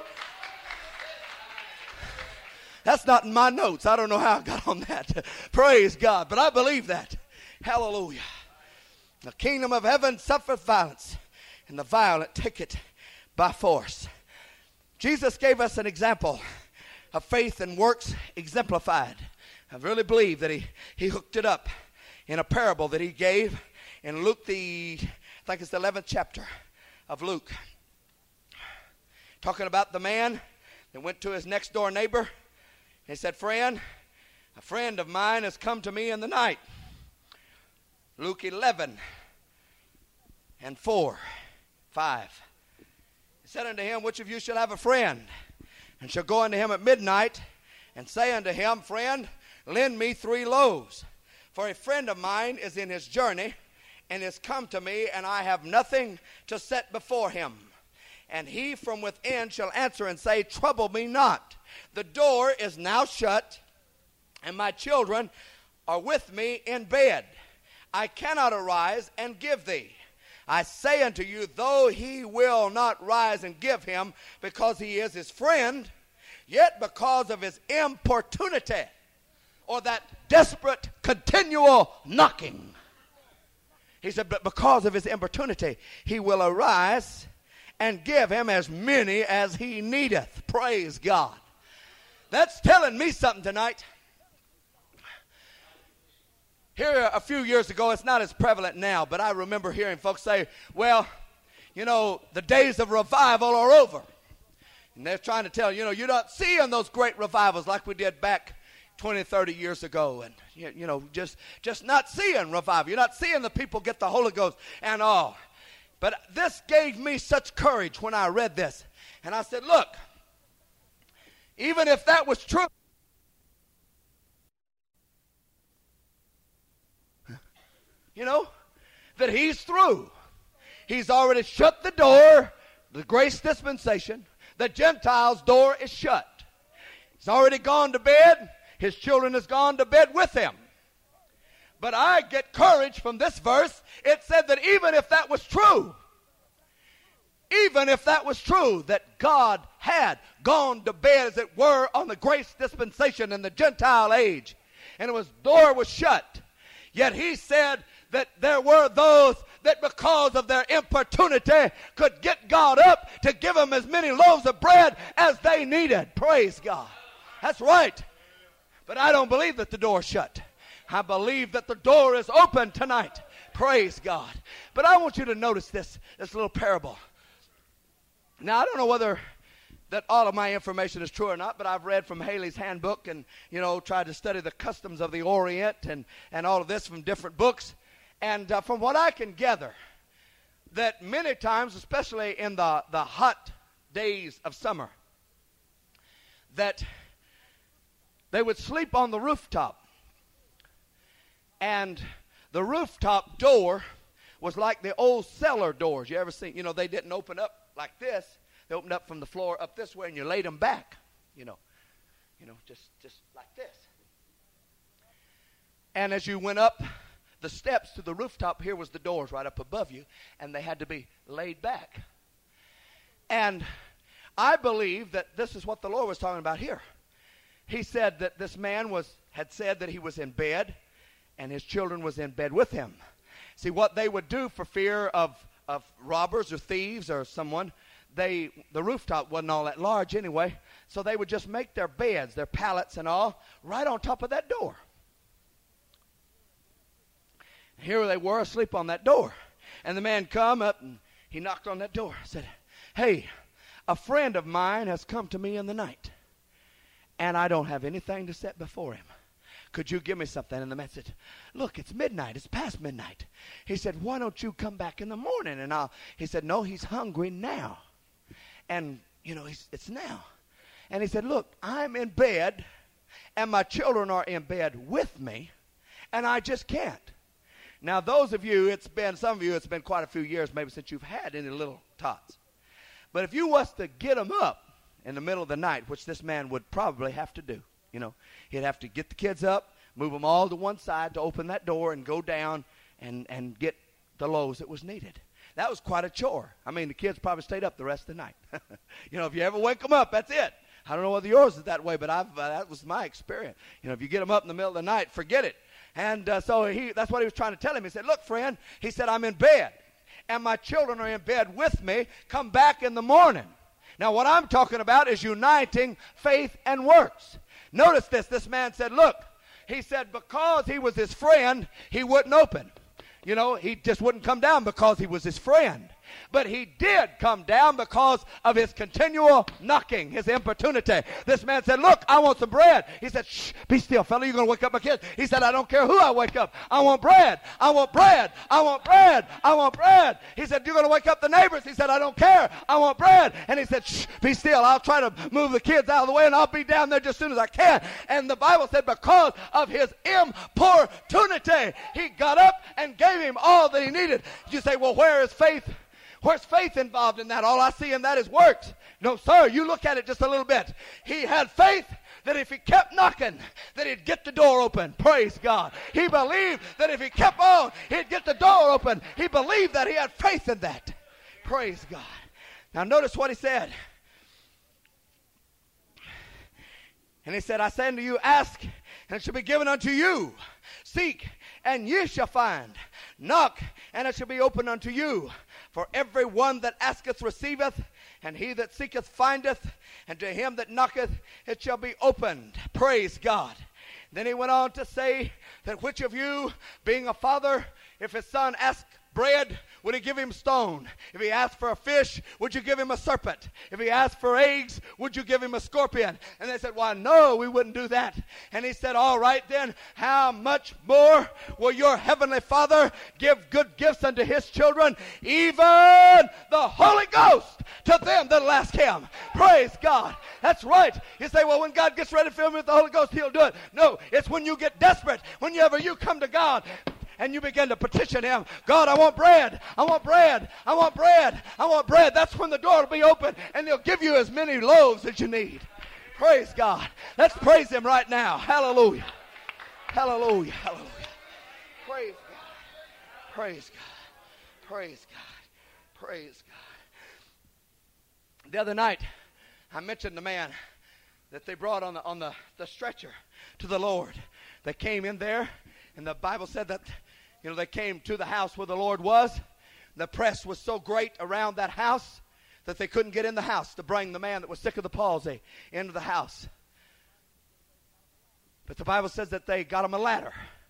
That's not in my notes. I don't know how I got on that. Praise God. But I believe that. Hallelujah. The kingdom of heaven suffereth violence, and the violent take it by force. Jesus gave us an example of faith and works exemplified. I really believe that he hooked it up in a parable that he gave in Luke, I think it's the 11th chapter of Luke. Talking about the man that went to his next door neighbor. He said, friend, a friend of mine has come to me in the night. Luke 11 and 4, 5. He said unto him, which of you shall have a friend, and shall go unto him at midnight, and say unto him, friend, lend me 3 loaves. For a friend of mine is in his journey, and is come to me, and I have nothing to set before him. And he from within shall answer and say, trouble me not. The door is now shut, and my children are with me in bed. I cannot arise and give thee. I say unto you, though he will not rise and give him, because he is his friend, yet because of his importunity, or that desperate, continual knocking. He said, but because of his importunity, he will arise and give him as many as he needeth. Praise God. That's telling me something tonight. Here a few years ago, it's not as prevalent now, but I remember hearing folks say, well, you know, the days of revival are over. And they're trying to tell you, you're not seeing those great revivals like we did back 20, 30 years ago. And, just not seeing revival. You're not seeing the people get the Holy Ghost and all. But this gave me such courage when I read this. And I said, look, even if that was true, that he's through. He's already shut the door, the grace dispensation. The Gentiles' door is shut. He's already gone to bed. His children has gone to bed with him. But I get courage from this verse. It said that even if that was true, that God had gone to bed, as it were, on the grace dispensation in the Gentile age, and door was shut, yet he said that there were those that because of their importunity could get God up to give them as many loaves of bread as they needed. Praise God. That's right. But I don't believe that the door is shut. I believe that the door is open tonight. Praise God. But I want you to notice this little parable. Now, I don't know whether that all of my information is true or not, but I've read from Haley's handbook and, tried to study the customs of the Orient and all of this from different books. And from what I can gather, that many times, especially in the hot days of summer, that they would sleep on the rooftop. And the rooftop door was like the old cellar doors. You ever seen, they didn't open up like this. They opened up from the floor up this way, and you laid them back, just like this. And as you went up the steps to the rooftop, here was the doors right up above you, and they had to be laid back. And I believe that this is what the Lord was talking about here. He said that this man had said that he was in bed, and his children was in bed with him. See, what they would do for fear of robbers or thieves or someone, the rooftop wasn't all that large anyway, so they would just make their beds, their pallets and all, right on top of that door. Here they were asleep on that door. And the man come up and he knocked on that door. Said, hey, a friend of mine has come to me in the night, and I don't have anything to set before him. Could you give me something? And the man said, look, it's midnight. It's past midnight. He said, why don't you come back in the morning? And he said, no, he's hungry now. And, it's now. And he said, look, I'm in bed, and my children are in bed with me, and I just can't. Now, some of you, it's been quite a few years maybe since you've had any little tots. But if you was to get them up in the middle of the night, which this man would probably have to do, you know, he'd have to get the kids up, move them all to one side to open that door and go down and get the loaves that was needed. That was quite a chore. I mean, the kids probably stayed up the rest of the night. You know, if you ever wake them up, that's it. I don't know whether yours is that way, but that was my experience. You know, if you get them up in the middle of the night, forget it. And so that's what he was trying to tell him. He said, look, friend, he said, I'm in bed, and my children are in bed with me. Come back in the morning. Now, what I'm talking about is uniting faith and works. Notice this. This man said, look, he said because he was his friend, he wouldn't open. You know, he just wouldn't come down because he was his friend. But he did come down because of his continual knocking, his importunity. This man said, look, I want some bread. He said, shh, be still, fella, you're going to wake up my kids. He said, I don't care who I wake up. I want bread. I want bread. I want bread. I want bread. He said, you're going to wake up the neighbors. He said, I don't care. I want bread. And he said, shh, be still. I'll try to move the kids out of the way, and I'll be down there just as soon as I can. And the Bible said because of his importunity, he got up and gave him all that he needed. You say, well, where is faith? Where's faith involved in that? All I see in that is works. No, sir, you look at it just a little bit. He had faith that if he kept knocking, that he'd get the door open. Praise God. He believed that if he kept on, he'd get the door open. He believed that. He had faith in that. Praise God. Now notice what he said. And he said, I say unto you, ask, and it shall be given unto you. Seek, and ye shall find. Knock, and it shall be opened unto you. For every one that asketh receiveth, and he that seeketh findeth, and to him that knocketh it shall be opened. Praise God. Then he went on to say that which of you, being a father, if his son asked bread, would he give him stone? If he asked for a fish, would you give him a serpent? If he asked for eggs, would you give him a scorpion? And they said, why, no, we wouldn't do that. And he said, all right then, how much more will your heavenly Father give good gifts unto his children, even the Holy Ghost, to them that ask him? Praise God. That's right. You say, well, when God gets ready to fill me with the Holy Ghost, he'll do it. No, it's when you get desperate, whenever you come to God, and you begin to petition him. God, I want bread. I want bread. I want bread. I want bread. That's when the door will be open, and he'll give you as many loaves as you need. Praise God. Let's praise him right now. Hallelujah. Hallelujah. Hallelujah. Praise God. Praise God. Praise God. Praise God. The other night, I mentioned the man that they brought on the stretcher to the Lord. They came in there, and the Bible said that, you know, they came to the house where the Lord was. The press was so great around that house that they couldn't get in the house to bring the man that was sick of the palsy into the house. But the Bible says that they got him a ladder.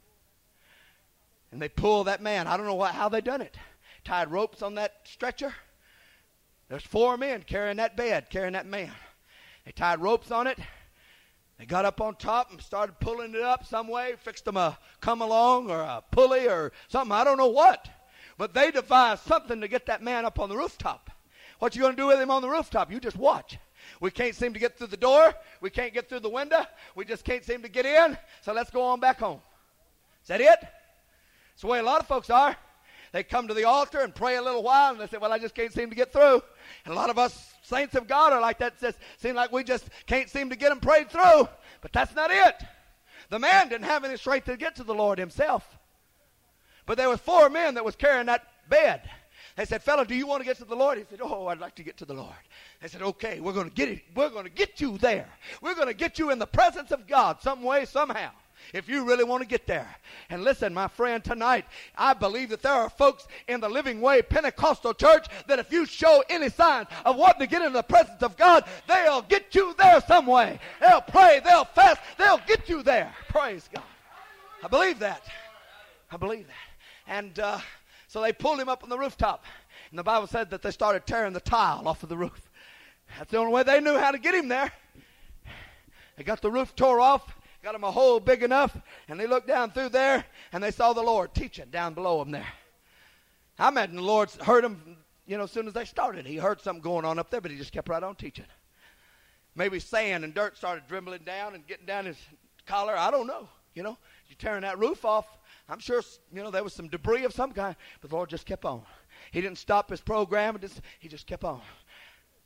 And they pulled that man. I don't know how they done it. Tied ropes on that stretcher. There's 4 men carrying that bed, carrying that man. They tied ropes on it. They got up on top and started pulling it up some way, fixed them a come-along or a pulley or something, I don't know what. But they devised something to get that man up on the rooftop. What you going to do with him on the rooftop? You just watch. We can't seem to get through the door. We can't get through the window. We just can't seem to get in. So let's go on back home. Is that it? That's the way a lot of folks are. They come to the altar and pray a little while, and they say, well, I just can't seem to get through. And a lot of us saints of God are like that. It seems like we just can't seem to get them prayed through. But that's not it. The man didn't have any strength to get to the Lord himself. But there was 4 men that was carrying that bed. They said, fellow, do you want to get to the Lord? He said, oh, I'd like to get to the Lord. They said, okay, we're going to get it. We're going to get you there. We're going to get you in the presence of God some way, somehow, if you really want to get there. And listen, my friend, tonight, I believe that there are folks in the Living Way Pentecostal church that if you show any sign of wanting to get into the presence of God, they'll get you there some way. They'll pray, they'll fast, they'll get you there. Praise God. I believe that. I believe that. And so they pulled him up on the rooftop. And the Bible said that they started tearing the tile off of the roof. That's the only way they knew how to get him there. They got the roof tore off. Got them a hole big enough, and they looked down through there, and they saw the Lord teaching down below them there. I imagine the Lord heard them, you know, as soon as they started. He heard something going on up there, but he just kept right on teaching. Maybe sand and dirt started dribbling down and getting down his collar. I don't know, you know. You're tearing that roof off. I'm sure, you know, there was some debris of some kind, but the Lord just kept on. He didn't stop his program. He just kept on.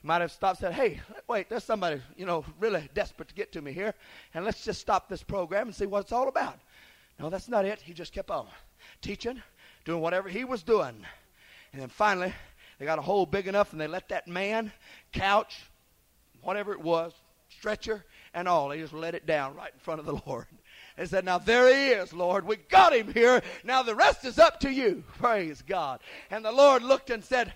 He might have stopped and said, hey, wait, there's somebody, really desperate to get to me here. And let's just stop this program and see what it's all about. No, that's not it. He just kept on teaching, doing whatever he was doing. And then finally, they got a hole big enough, and they let that man, couch, whatever it was, stretcher, and all, they just let it down right in front of the Lord. They said, now there he is, Lord. We got him here. Now the rest is up to you. Praise God. And the Lord looked and said,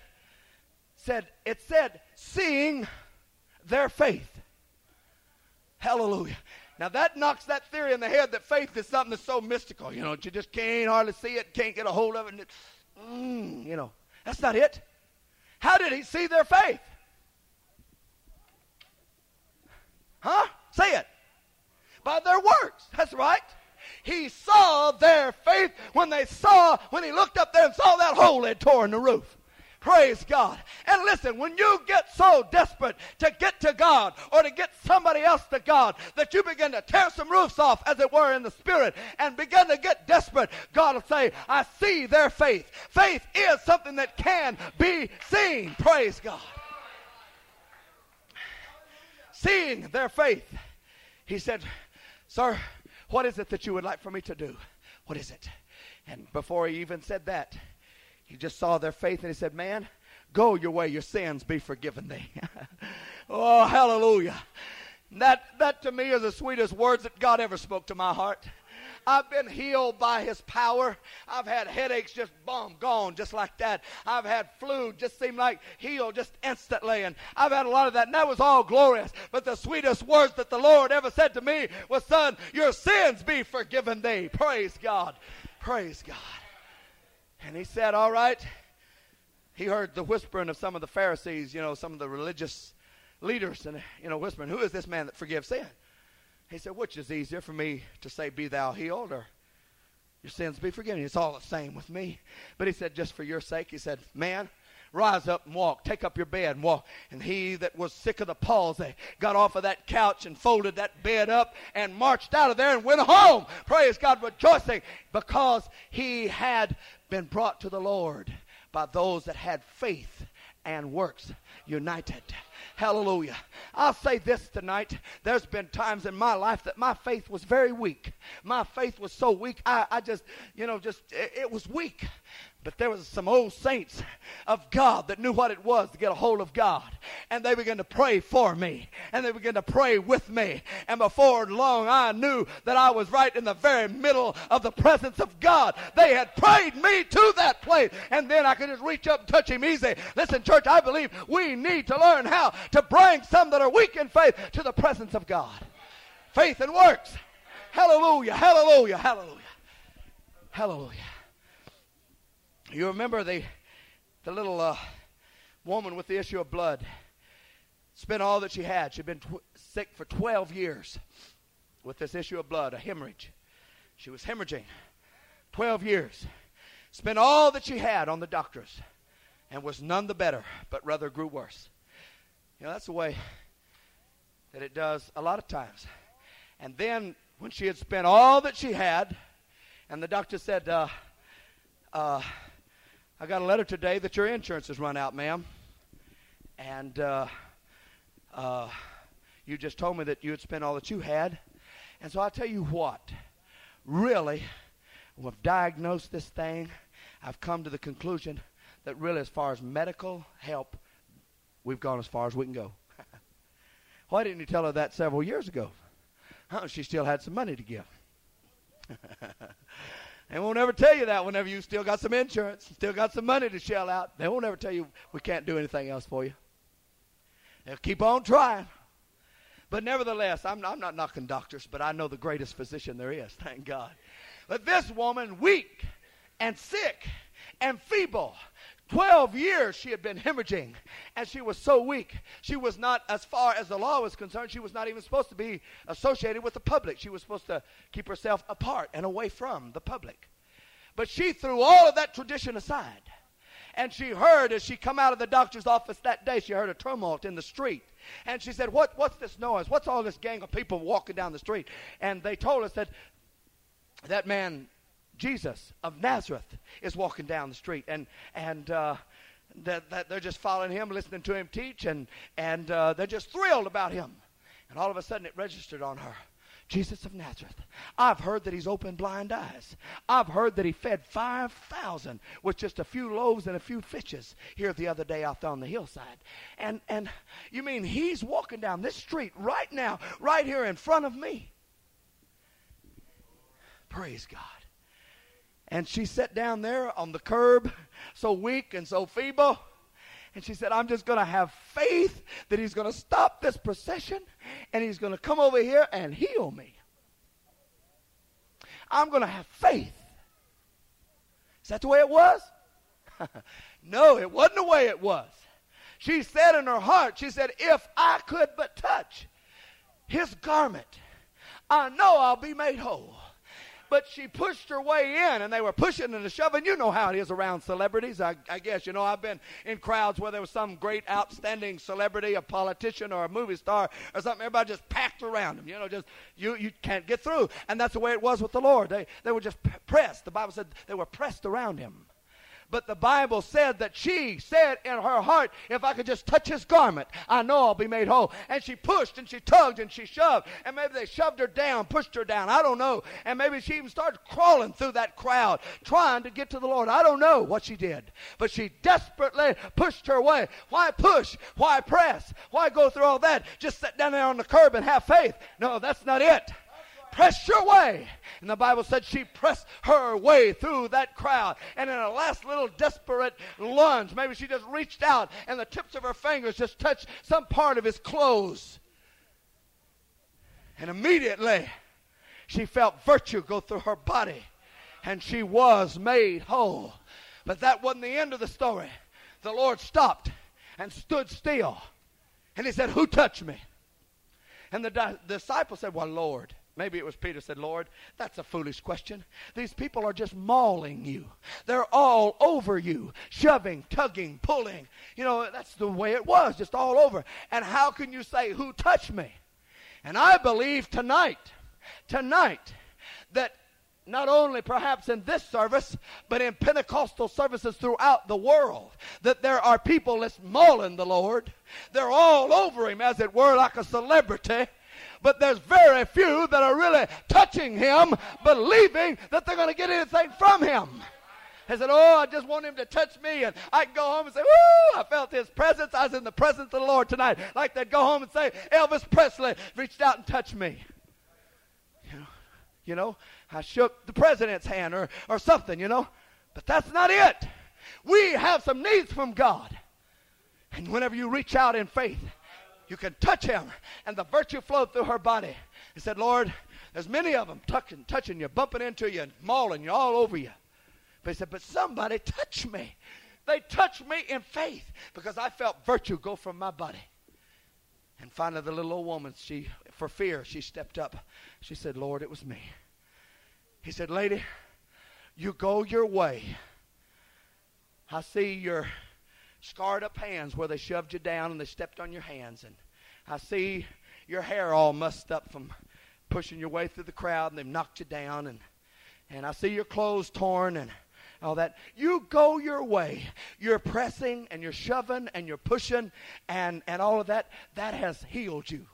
seeing their faith. Hallelujah. Now that knocks that theory in the head that faith is something that's so mystical. You just can't hardly see it, can't get a hold of it. And that's not it. How did he see their faith? Huh? Say it. By their works. That's right. He saw their faith when he looked up there and saw that hole they'd tore in the roof. Praise God. And listen, when you get so desperate to get to God or to get somebody else to God that you begin to tear some roofs off, as it were, in the spirit and begin to get desperate, God will say, I see their faith. Faith is something that can be seen. Praise God. Seeing their faith. He said, sir, what is it that you would like for me to do? What is it? And before he even said that, he just saw their faith and he said, man, go your way, your sins be forgiven thee. Oh, hallelujah. That to me is the sweetest words that God ever spoke to my heart. I've been healed by his power. I've had headaches just gone just like that. I've had flu just seemed like healed just instantly. And I've had a lot of that, and that was all glorious. But the sweetest words that the Lord ever said to me was, son, your sins be forgiven thee. Praise God. Praise God. And he said, all right. He heard the whispering of some of the Pharisees, some of the religious leaders, and, whispering, who is this man that forgives sin? He said, which is easier for me to say, be thou healed, or your sins be forgiven? It's all the same with me. But he said, just for your sake, he said, man, rise up and walk. Take up your bed and walk. And he that was sick of the palsy got off of that couch and folded that bed up and marched out of there and went home. Praise God, rejoicing because he had been brought to the Lord by those that had faith and works united. Hallelujah. I'll say this tonight. There's been times in my life that my faith was very weak. My faith was so weak. It was weak. But there was some old saints of God that knew what it was to get a hold of God. And they began to pray for me. And they began to pray with me. And before long, I knew that I was right in the very middle of the presence of God. They had prayed me to that place. And then I could just reach up and touch him easy. Listen, church, I believe we need to learn how to bring some that are weak in faith to the presence of God. Faith and works. Hallelujah, hallelujah, hallelujah. Hallelujah. You remember the little woman with the issue of blood spent all that she had. She'd been sick for 12 years with this issue of blood, a hemorrhage. She was hemorrhaging 12 years. Spent all that she had on the doctors and was none the better, but rather grew worse. That's the way that it does a lot of times. And then when she had spent all that she had, and the doctor said, I got a letter today that your insurance has run out, ma'am. And you just told me that you had spent all that you had. And so I'll tell you what. Really, we've diagnosed this thing. I've come to the conclusion that really as far as medical help, we've gone as far as we can go. Why didn't you tell her that several years ago? She still had some money to give. They won't ever tell you that whenever you still got some insurance, still got some money to shell out. They won't ever tell you we can't do anything else for you. They'll keep on trying. But nevertheless, I'm not knocking doctors, but I know the greatest physician there is, thank God. But this woman, weak and sick and feeble, 12 years she had been hemorrhaging, and she was so weak. She was not, as far as the law was concerned, she was not even supposed to be associated with the public. She was supposed to keep herself apart and away from the public. But she threw all of that tradition aside. And she heard, as she come out of the doctor's office that day, she heard a tumult in the street. And she said, what's this noise? What's all this gang of people walking down the street? And they told us that man, Jesus of Nazareth, is walking down the street. And that they're just following him, listening to him teach, and they're just thrilled about him. And all of a sudden it registered on her. Jesus of Nazareth. I've heard that he's opened blind eyes. I've heard that he fed 5,000 with just a few loaves and a few fishes here the other day out there on the hillside. And you mean he's walking down this street right now, right here in front of me? Praise God. And she sat down there on the curb, so weak and so feeble. And she said, I'm just going to have faith that he's going to stop this procession and he's going to come over here and heal me. I'm going to have faith. Is that the way it was? No, it wasn't the way it was. She said in her heart, she said, if I could but touch his garment, I know I'll be made whole. But she pushed her way in, and they were pushing and shoving. You know how it is around celebrities. I guess, you know, I've been in crowds where there was some great outstanding celebrity, a politician or a movie star or something. Everybody just packed around him. You know, just you can't get through. And that's the way it was with the Lord. They were just pressed. The Bible said they were pressed around him. But the Bible said that she said in her heart, if I could just touch his garment, I know I'll be made whole. And she pushed and she tugged and she shoved. And maybe they shoved her down, pushed her down. I don't know. And maybe she even started crawling through that crowd, trying to get to the Lord. I don't know what she did. But she desperately pushed her way. Why push? Why press? Why go through all that? Just sit down there on the curb and have faith. No, that's not it. Press your way. And the Bible said she pressed her way through that crowd. And in a last little desperate lunge, maybe she just reached out and the tips of her fingers just touched some part of his clothes. And immediately she felt virtue go through her body. And she was made whole. But that wasn't the end of the story. The Lord stopped and stood still. And he said, who touched me? And the disciple said, well, Lord. Maybe it was Peter said, Lord, that's a foolish question. These people are just mauling you. They're all over you, shoving, tugging, pulling. You know, that's the way it was, just all over. And how can you say, who touched me? And I believe tonight, that not only perhaps in this service, but in Pentecostal services throughout the world, that there are people that's mauling the Lord. They're all over him, as it were, like a celebrity. But there's very few that are really touching him, believing that they're going to get anything from him. They said, oh, I just want him to touch me, and I can go home and say, woo, I felt his presence. I was in the presence of the Lord tonight. Like they'd go home and say, Elvis Presley reached out and touched me. You know, I shook the president's hand or something, you know. But that's not it. We have some needs from God. And whenever you reach out in faith, you can touch him, and the virtue flowed through her body. He said, Lord, there's many of them touching you, bumping into you, and mauling you all over you. But he said, but somebody touched me. They touched me in faith because I felt virtue go from my body. And finally, the little old woman, for fear, she stepped up. She said, Lord, it was me. He said, lady, you go your way. I see your scarred up hands where they shoved you down and they stepped on your hands. And I see your hair all mussed up from pushing your way through the crowd and they've knocked you down. And I see your clothes torn and all that. You go your way. You're pressing and you're shoving and you're pushing and all of that. That has healed you.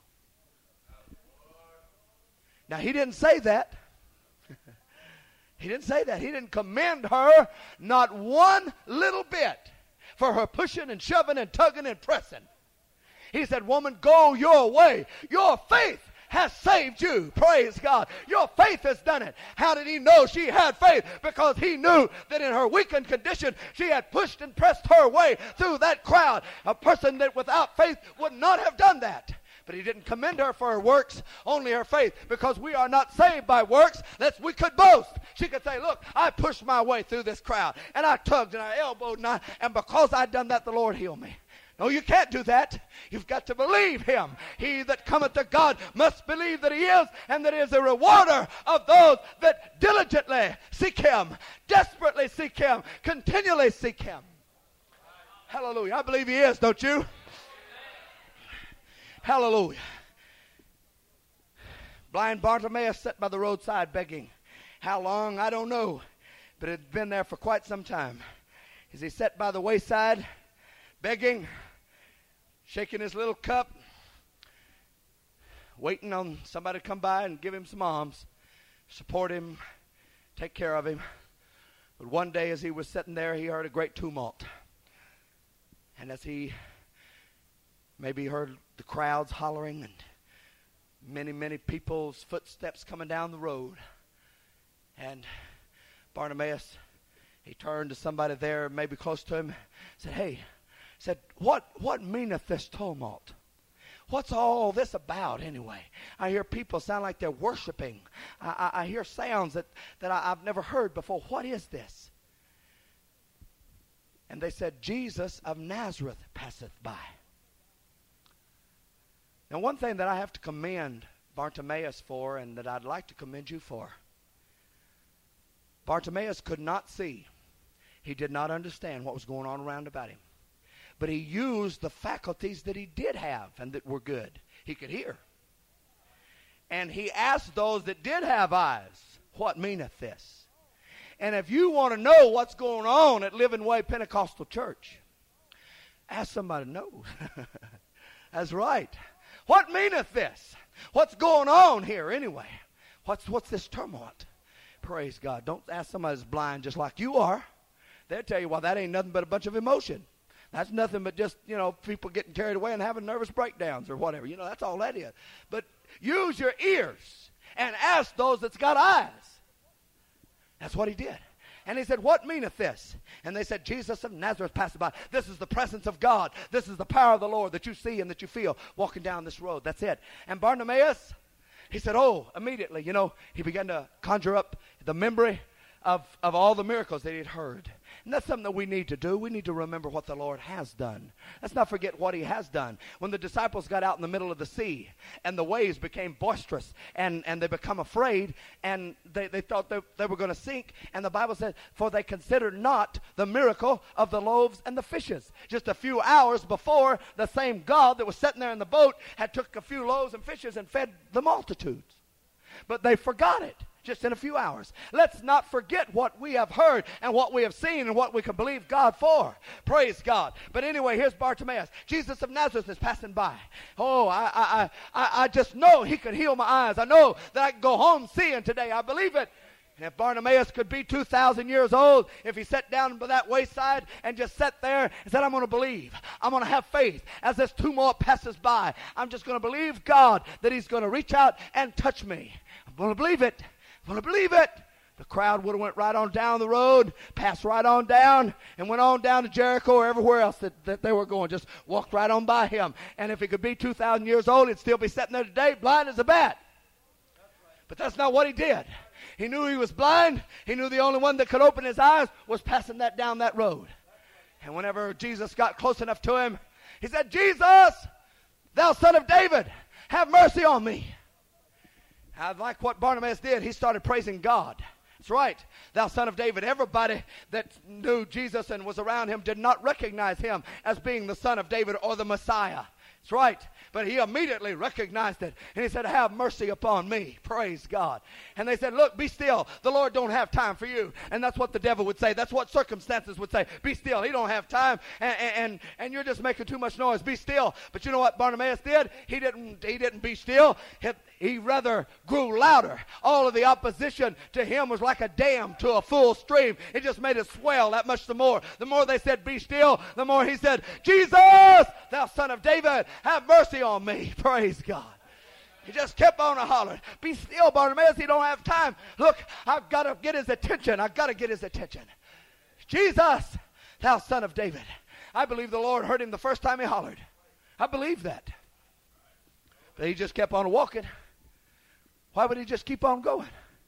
Now, he didn't say that. He didn't say that. He didn't commend her not one little bit for her pushing and shoving and tugging and pressing. He said, woman, go your way. Your faith has saved you. Praise God. Your faith has done it. How did he know she had faith? Because he knew that in her weakened condition, she had pushed and pressed her way through that crowd. A person that without faith would not have done that. But he didn't commend her for her works, only her faith, because we are not saved by works, lest we could boast. She could say, look, I pushed my way through this crowd, and I tugged, and I elbowed, and because I done that, the Lord healed me. No, you can't do that. You've got to believe him. He that cometh to God must believe that he is, and that he is a rewarder of those that diligently seek him, desperately seek him, continually seek him. Hallelujah. I believe he is, don't you? Hallelujah. Blind Bartimaeus sat by the roadside begging. How long? I don't know. But it had been there for quite some time. As he sat by the wayside, begging, shaking his little cup, waiting on somebody to come by and give him some alms, support him, take care of him. But one day as he was sitting there, he heard a great tumult. And as he maybe heard the crowds hollering and many, many people's footsteps coming down the road, and Bartimaeus, he turned to somebody there, maybe close to him, said, "Hey," said, what meaneth this tumult? What's all this about anyway? I hear people sound like they're worshiping. I hear sounds that I've never heard before. What is this? And they said, "Jesus of Nazareth passeth by." Now, one thing that I have to commend Bartimaeus for, and that I'd like to commend you for, Bartimaeus could not see. He did not understand what was going on around about him. But he used the faculties that he did have and that were good. He could hear. And he asked those that did have eyes, "What meaneth this?" And if you want to know what's going on at Living Way Pentecostal Church, ask somebody to know. That's right. What meaneth this? What's going on here anyway? What's this tumult? Praise God. Don't ask somebody that's blind just like you are. They'll tell you, well, that ain't nothing but a bunch of emotion. That's nothing but just, people getting carried away and having nervous breakdowns or whatever. That's all that is. But use your ears and ask those that's got eyes. That's what he did. And he said, "What meaneth this?" And they said, "Jesus of Nazareth passed by." This is the presence of God. This is the power of the Lord that you see and that you feel walking down this road. That's it. And Bartimaeus, he said, immediately, he began to conjure up the memory of all the miracles that he'd heard. And that's something that we need to do. We need to remember what the Lord has done. Let's not forget what he has done. When the disciples got out in the middle of the sea and the waves became boisterous and they become afraid and they thought they were going to sink, and the Bible said, "For they considered not the miracle of the loaves and the fishes." Just a few hours before, the same God that was sitting there in the boat had took a few loaves and fishes and fed the multitudes. But they forgot it. Just in a few hours. Let's not forget what we have heard and what we have seen and what we can believe God for. Praise God. But anyway, here's Bartimaeus. Jesus of Nazareth is passing by. I just know he could heal my eyes. I know that I can go home seeing today. I believe it. And if Bartimaeus could be 2,000 years old, if he sat down by that wayside and just sat there and said, "I'm going to believe. I'm going to have faith as this tumult passes by. I'm just going to believe God that he's going to reach out and touch me. I'm going to believe it. I'm going to believe it." The crowd would have went right on down the road, passed right on down, and went on down to Jericho or everywhere else that they were going. Just walked right on by him. And if he could be 2,000 years old, he'd still be sitting there today, blind as a bat. But that's not what he did. He knew he was blind. He knew the only one that could open his eyes was passing down that road. And whenever Jesus got close enough to him, he said, "Jesus, thou son of David, have mercy on me." I like what Bartimaeus did. He started praising God. That's right. "Thou son of David." Everybody that knew Jesus and was around him did not recognize him as being the son of David or the Messiah. That's right. But he immediately recognized it. And he said, "Have mercy upon me." Praise God. And they said, "Look, be still. The Lord don't have time for you." And that's what the devil would say. That's what circumstances would say. "Be still. He don't have time. And you're just making too much noise. Be still." But you know what Bartimaeus did? He didn't be still. He rather grew louder. All of the opposition to him was like a dam to a full stream. It just made it swell that much the more. The more they said, "Be still," the more he said, "Jesus, thou son of David, have mercy on me." Praise God. He just kept on hollering, "Be still, Bartimaeus. He don't have time. Look, I've got to get his attention. I've got to get his attention. Jesus, thou son of David." I believe the Lord heard him the first time he hollered. I believe that. But he just kept on walking. Why would he just keep on going?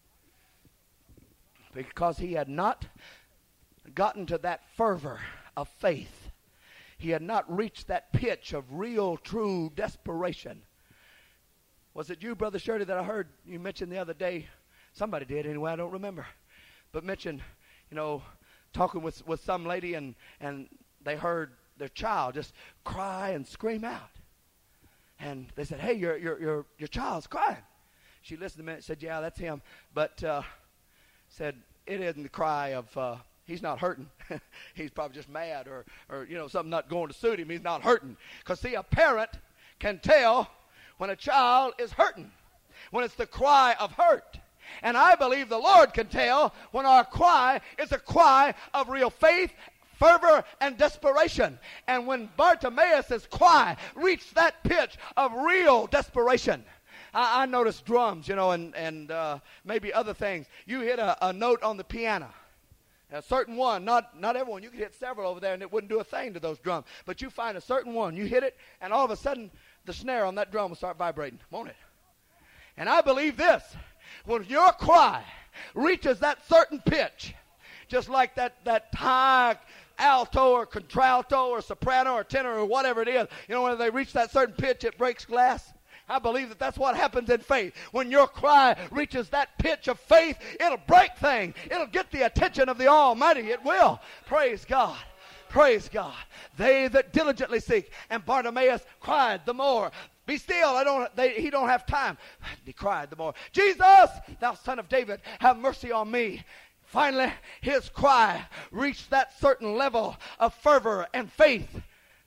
Because he had not gotten to that fervor of faith. He had not reached that pitch of real, true desperation. Was it you, Brother Shirley, that I heard you mention the other day? Somebody did anyway, I don't remember. But mentioned, talking with some lady and they heard their child just cry and scream out. And they said, "Hey, your child's crying." She listened a minute and said, "Yeah, that's him." But said, "It isn't the cry of he's not hurting. He's probably just mad or something not going to suit him. He's not hurting. Because, see, a parent can tell when a child is hurting, when it's the cry of hurt. And I believe the Lord can tell when our cry is a cry of real faith, fervor, and desperation. And when Bartimaeus' cry reached that pitch of real desperation, I noticed drums, and maybe other things. You hit a note on the piano. A certain one, not everyone. You could hit several over there and it wouldn't do a thing to those drums. But you find a certain one, you hit it, and all of a sudden the snare on that drum will start vibrating, won't it? And I believe this. When your cry reaches that certain pitch, just like that high alto or contralto or soprano or tenor or whatever it is, when they reach that certain pitch, it breaks glass. I believe that's what happens in faith. When your cry reaches that pitch of faith, it'll break things. It'll get the attention of the Almighty. It will. Praise God. Praise God. They that diligently seek. And Bartimaeus cried the more. Be still. He don't have time. He cried the more. Jesus, thou son of David, have mercy on me. Finally, his cry reached that certain level of fervor and faith.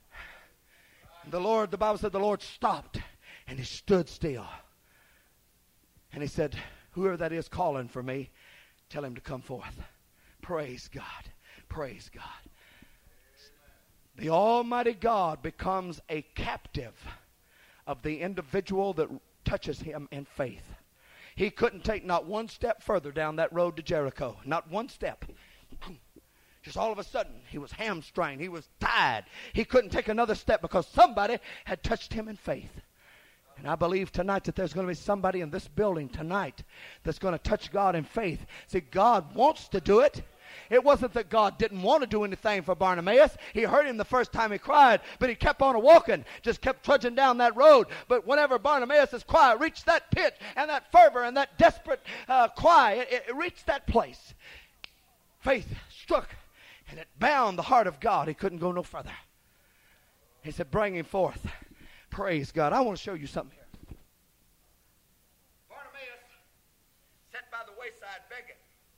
The Bible said the Lord stopped. And he stood still. And he said, whoever that is calling for me, tell him to come forth. Praise God. Praise God. The Almighty God becomes a captive of the individual that touches him in faith. He couldn't take not one step further down that road to Jericho. Not one step. Just all of a sudden, he was hamstrung. He was tied. He couldn't take another step because somebody had touched him in faith. And I believe tonight that there's going to be somebody in this building tonight that's going to touch God in faith. See, God wants to do it. It wasn't that God didn't want to do anything for Bartimaeus. He heard him the first time he cried, but he kept on walking, just kept trudging down that road. But whenever Bartimaeus' cry reached that pitch and that fervor and that desperate cry, it reached that place. Faith struck, and it bound the heart of God. He couldn't go no further. He said, bring him forth. Praise God. I want to show you something here. Bartimaeus sat by the wayside begging.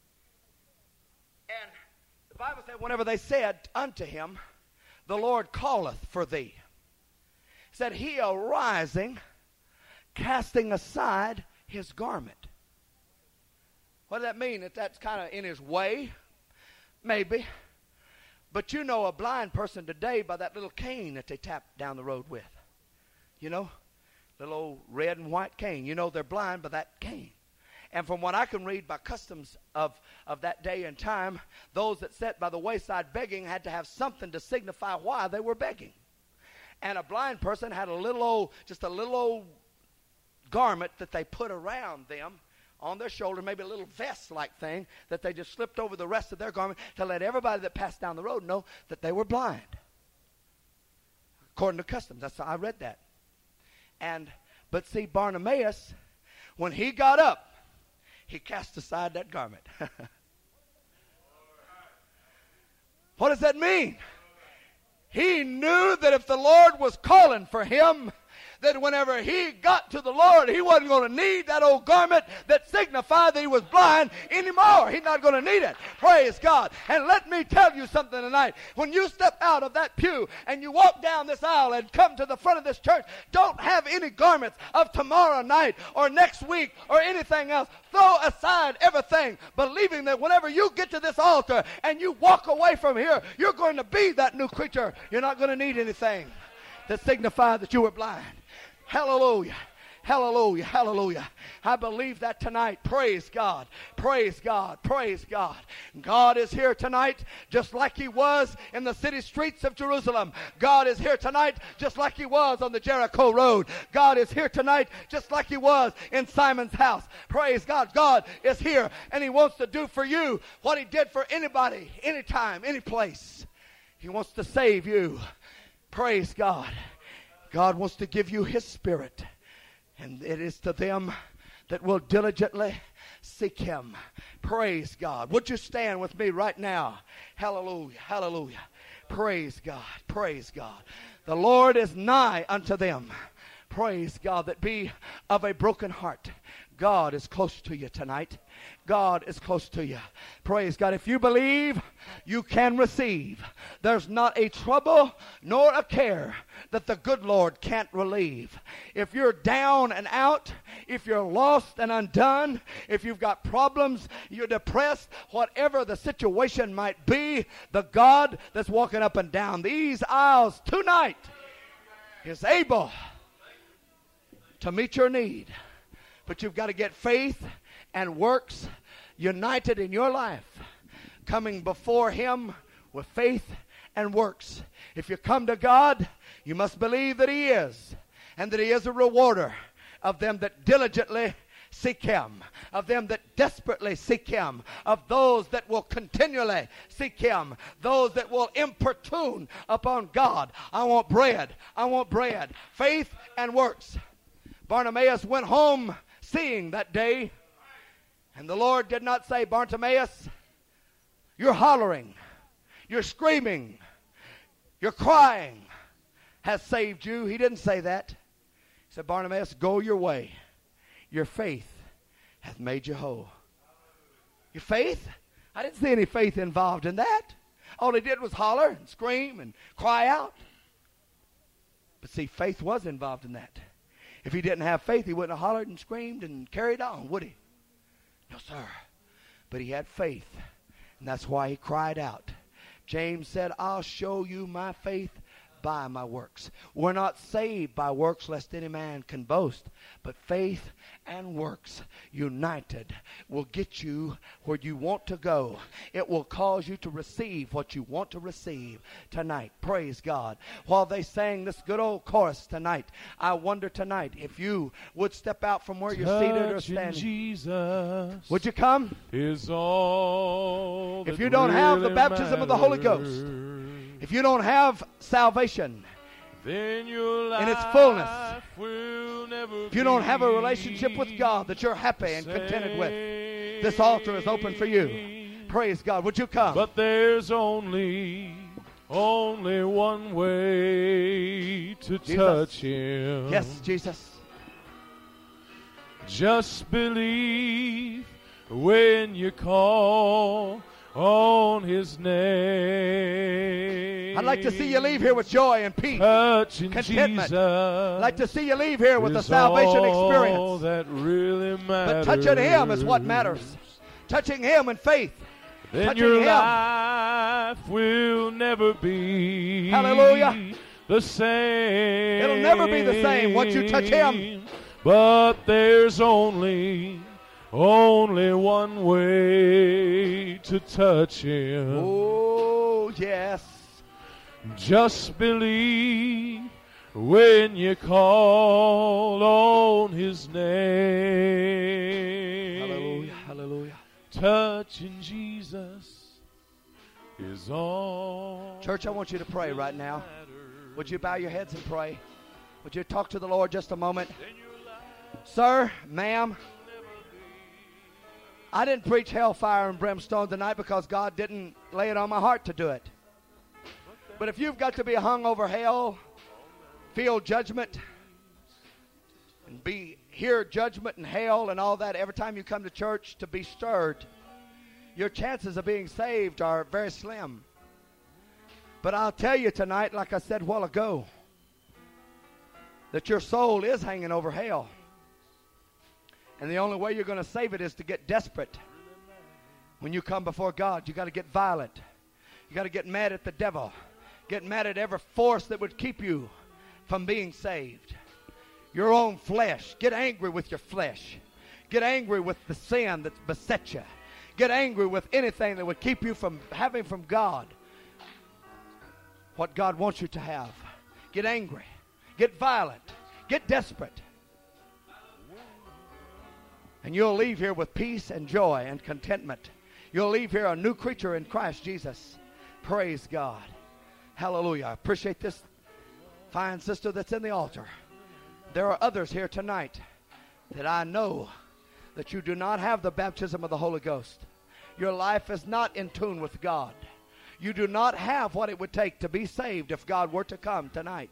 And the Bible said, whenever they said unto him, the Lord calleth for thee. It said, he arising, casting aside his garment. What does that mean? That that's kind of in his way? Maybe. But you know a blind person today by that little cane that they tap down the road with. Little old red and white cane. They're blind by that cane. And from what I can read by customs of that day and time, those that sat by the wayside begging had to have something to signify why they were begging. And a blind person had a little old garment that they put around them on their shoulder, maybe a little vest-like thing that they just slipped over the rest of their garment to let everybody that passed down the road know that they were blind. According to customs. That's how I read that. But see, Bartimaeus, when he got up, he cast aside that garment. What does that mean? He knew that if the Lord was calling for him, that whenever he got to the Lord, he wasn't going to need that old garment that signified that he was blind anymore. He's not going to need it. Praise God. And let me tell you something tonight. When you step out of that pew and you walk down this aisle and come to the front of this church, don't have any garments of tomorrow night or next week or anything else. Throw aside everything, believing that whenever you get to this altar and you walk away from here, you're going to be that new creature. You're not going to need anything that signifies that you were blind. Hallelujah. Hallelujah. Hallelujah. I believe that tonight. Praise God. Praise God. Praise God. God is here tonight just like he was in the city streets of Jerusalem. God is here tonight just like he was on the Jericho road. God is here tonight just like he was in Simon's house. Praise God. God is here and he wants to do for you what he did for anybody, anytime, any place. He wants to save you. Praise God. God wants to give you his spirit. And it is to them that will diligently seek him. Praise God. Would you stand with me right now? Hallelujah. Hallelujah. Praise God. Praise God. The Lord is nigh unto them. Praise God, that be of a broken heart. God is close to you tonight. God is close to you. Praise God. If you believe, you can receive. There's not a trouble nor a care that the good Lord can't relieve. If you're down and out, if you're lost and undone, if you've got problems, you're depressed, whatever the situation might be, the God that's walking up and down these aisles tonight is able to meet your need. But you've got to get faith and works united in your life, coming before Him with faith and works. If you come to God, you must believe that He is, and that He is a rewarder of them that diligently seek Him, of them that desperately seek Him, of those that will continually seek Him, those that will importune upon God. I want bread. I want bread. Faith and works. Bartimaeus went home seeing that day, and the Lord did not say, Bartimaeus, you're hollering, you're screaming, you're crying has saved you. He didn't say that. He said, Bartimaeus, go your way. Your faith hath made you whole. Your faith? I didn't see any faith involved in that. All he did was holler and scream and cry out. But see, faith was involved in that. If he didn't have faith, he wouldn't have hollered and screamed and carried on, would he? No, sir. But he had faith, and that's why he cried out. James said, I'll show you my faith by my works. We're not saved by works lest any man can boast, but faith and works united will get you where you want to go. It will cause you to receive what you want to receive tonight. Praise God. While they sang this good old chorus tonight, I wonder tonight if you would step out from where you're seated or standing. Jesus, would you come? Is all if you don't have the baptism of the Holy Ghost, if you don't have salvation then your life in its fullness, will never if you don't have a relationship with God that you're happy and contented with, this altar is open for you. Praise God. Would you come? But there's only one way to touch Him. Yes, Jesus. Just believe when you call on His name. I'd like to see you leave here with joy and peace, contentment. I'd like to see you leave here with a salvation experience. That really matters. But touching Him is what matters. Touching Him in faith. Then touching your Him. life will never be Hallelujah. the same. It'll never be the same once you touch Him. But there's only one way to touch Him. Oh, yes. Just believe when you call on His name. Hallelujah, hallelujah. Touching Jesus is all. Church, I want you to pray right now. Would you bow your heads and pray? Would you talk to the Lord just a moment? Sir, ma'am, I didn't preach hellfire and brimstone tonight because God didn't lay it on my heart to do it. But if you've got to be hung over hell, feel judgment, and hear judgment and hell and all that every time you come to church to be stirred, your chances of being saved are very slim. But I'll tell you tonight, like I said a while ago, that your soul is hanging over hell. And the only way you're going to save it is to get desperate. When you come before God, you got to get violent. You got to get mad at the devil. Get mad at every force that would keep you from being saved. Your own flesh. Get angry with your flesh. Get angry with the sin that's beset you. Get angry with anything that would keep you from having from God what God wants you to have. Get angry. Get violent. Get desperate. And you'll leave here with peace and joy and contentment. You'll leave here a new creature in Christ Jesus. Praise God. Hallelujah. I appreciate this fine sister that's in the altar. There are others here tonight that I know that you do not have the baptism of the Holy Ghost. Your life is not in tune with God. You do not have what it would take to be saved if God were to come tonight.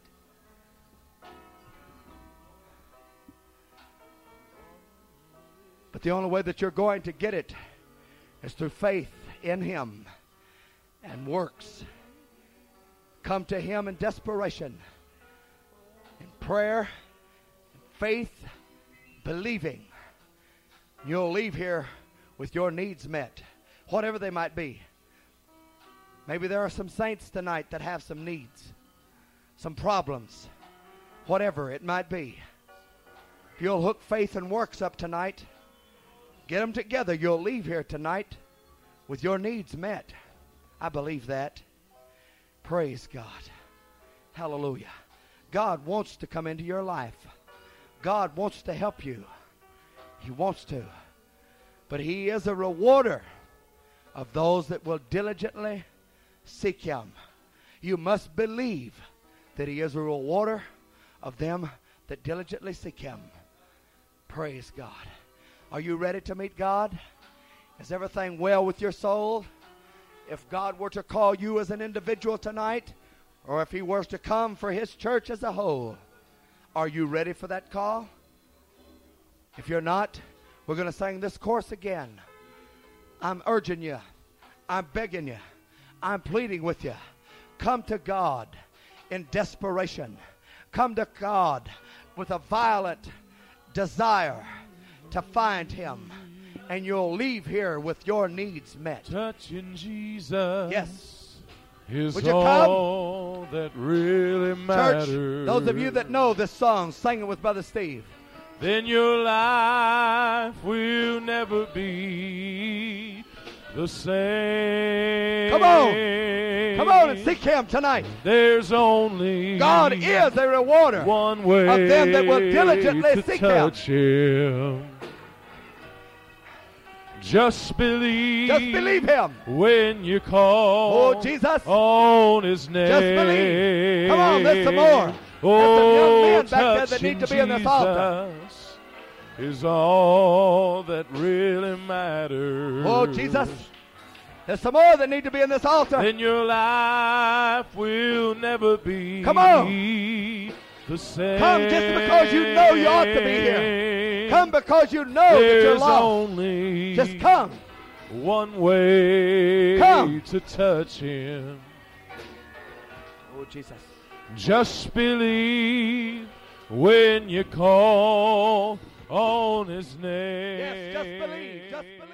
But the only way that you're going to get it is through faith in Him and works. Come to Him in desperation, in prayer, in faith, believing. You'll leave here with your needs met, whatever they might be. Maybe there are some saints tonight that have some needs, some problems, whatever it might be. If you'll hook faith and works up tonight, get them together, you'll leave here tonight with your needs met. I believe that. Praise God. Hallelujah. God wants to come into your life. God wants to help you. He wants to. But He is a rewarder of those that will diligently seek Him. You must believe that He is a rewarder of them that diligently seek Him. Praise God. Are you ready to meet God? Is everything well with your soul? If God were to call you as an individual tonight, or if He were to come for His church as a whole, are you ready for that call? If you're not, we're going to sing this chorus again. I'm urging you. I'm begging you. I'm pleading with you. Come to God in desperation. Come to God with a violent desire to find Him. And you'll leave here with your needs met. Touching Jesus. Yes. Is Would you all that really matters. Church, those of you that know this song, sing it with Brother Steve. Then your life will never be the same. Come on and seek Him tonight. There's only God is a rewarder one way of them that will diligently to seek touch Him. Just believe. Just believe Him. When you call Oh, Jesus. on His name. Just believe. Come on, there's some more. There's some young men back there that need to be in this altar. Is all that really matters. Oh, Jesus. There's some more that need to be in this altar. Then your life will never be Come on. the same. Come just because you know you ought to be here. Come because you know that you're lost. Only just come. One way Come. to touch Him. Oh, Jesus. Just believe when you call on His name. Yes, just believe. Just believe.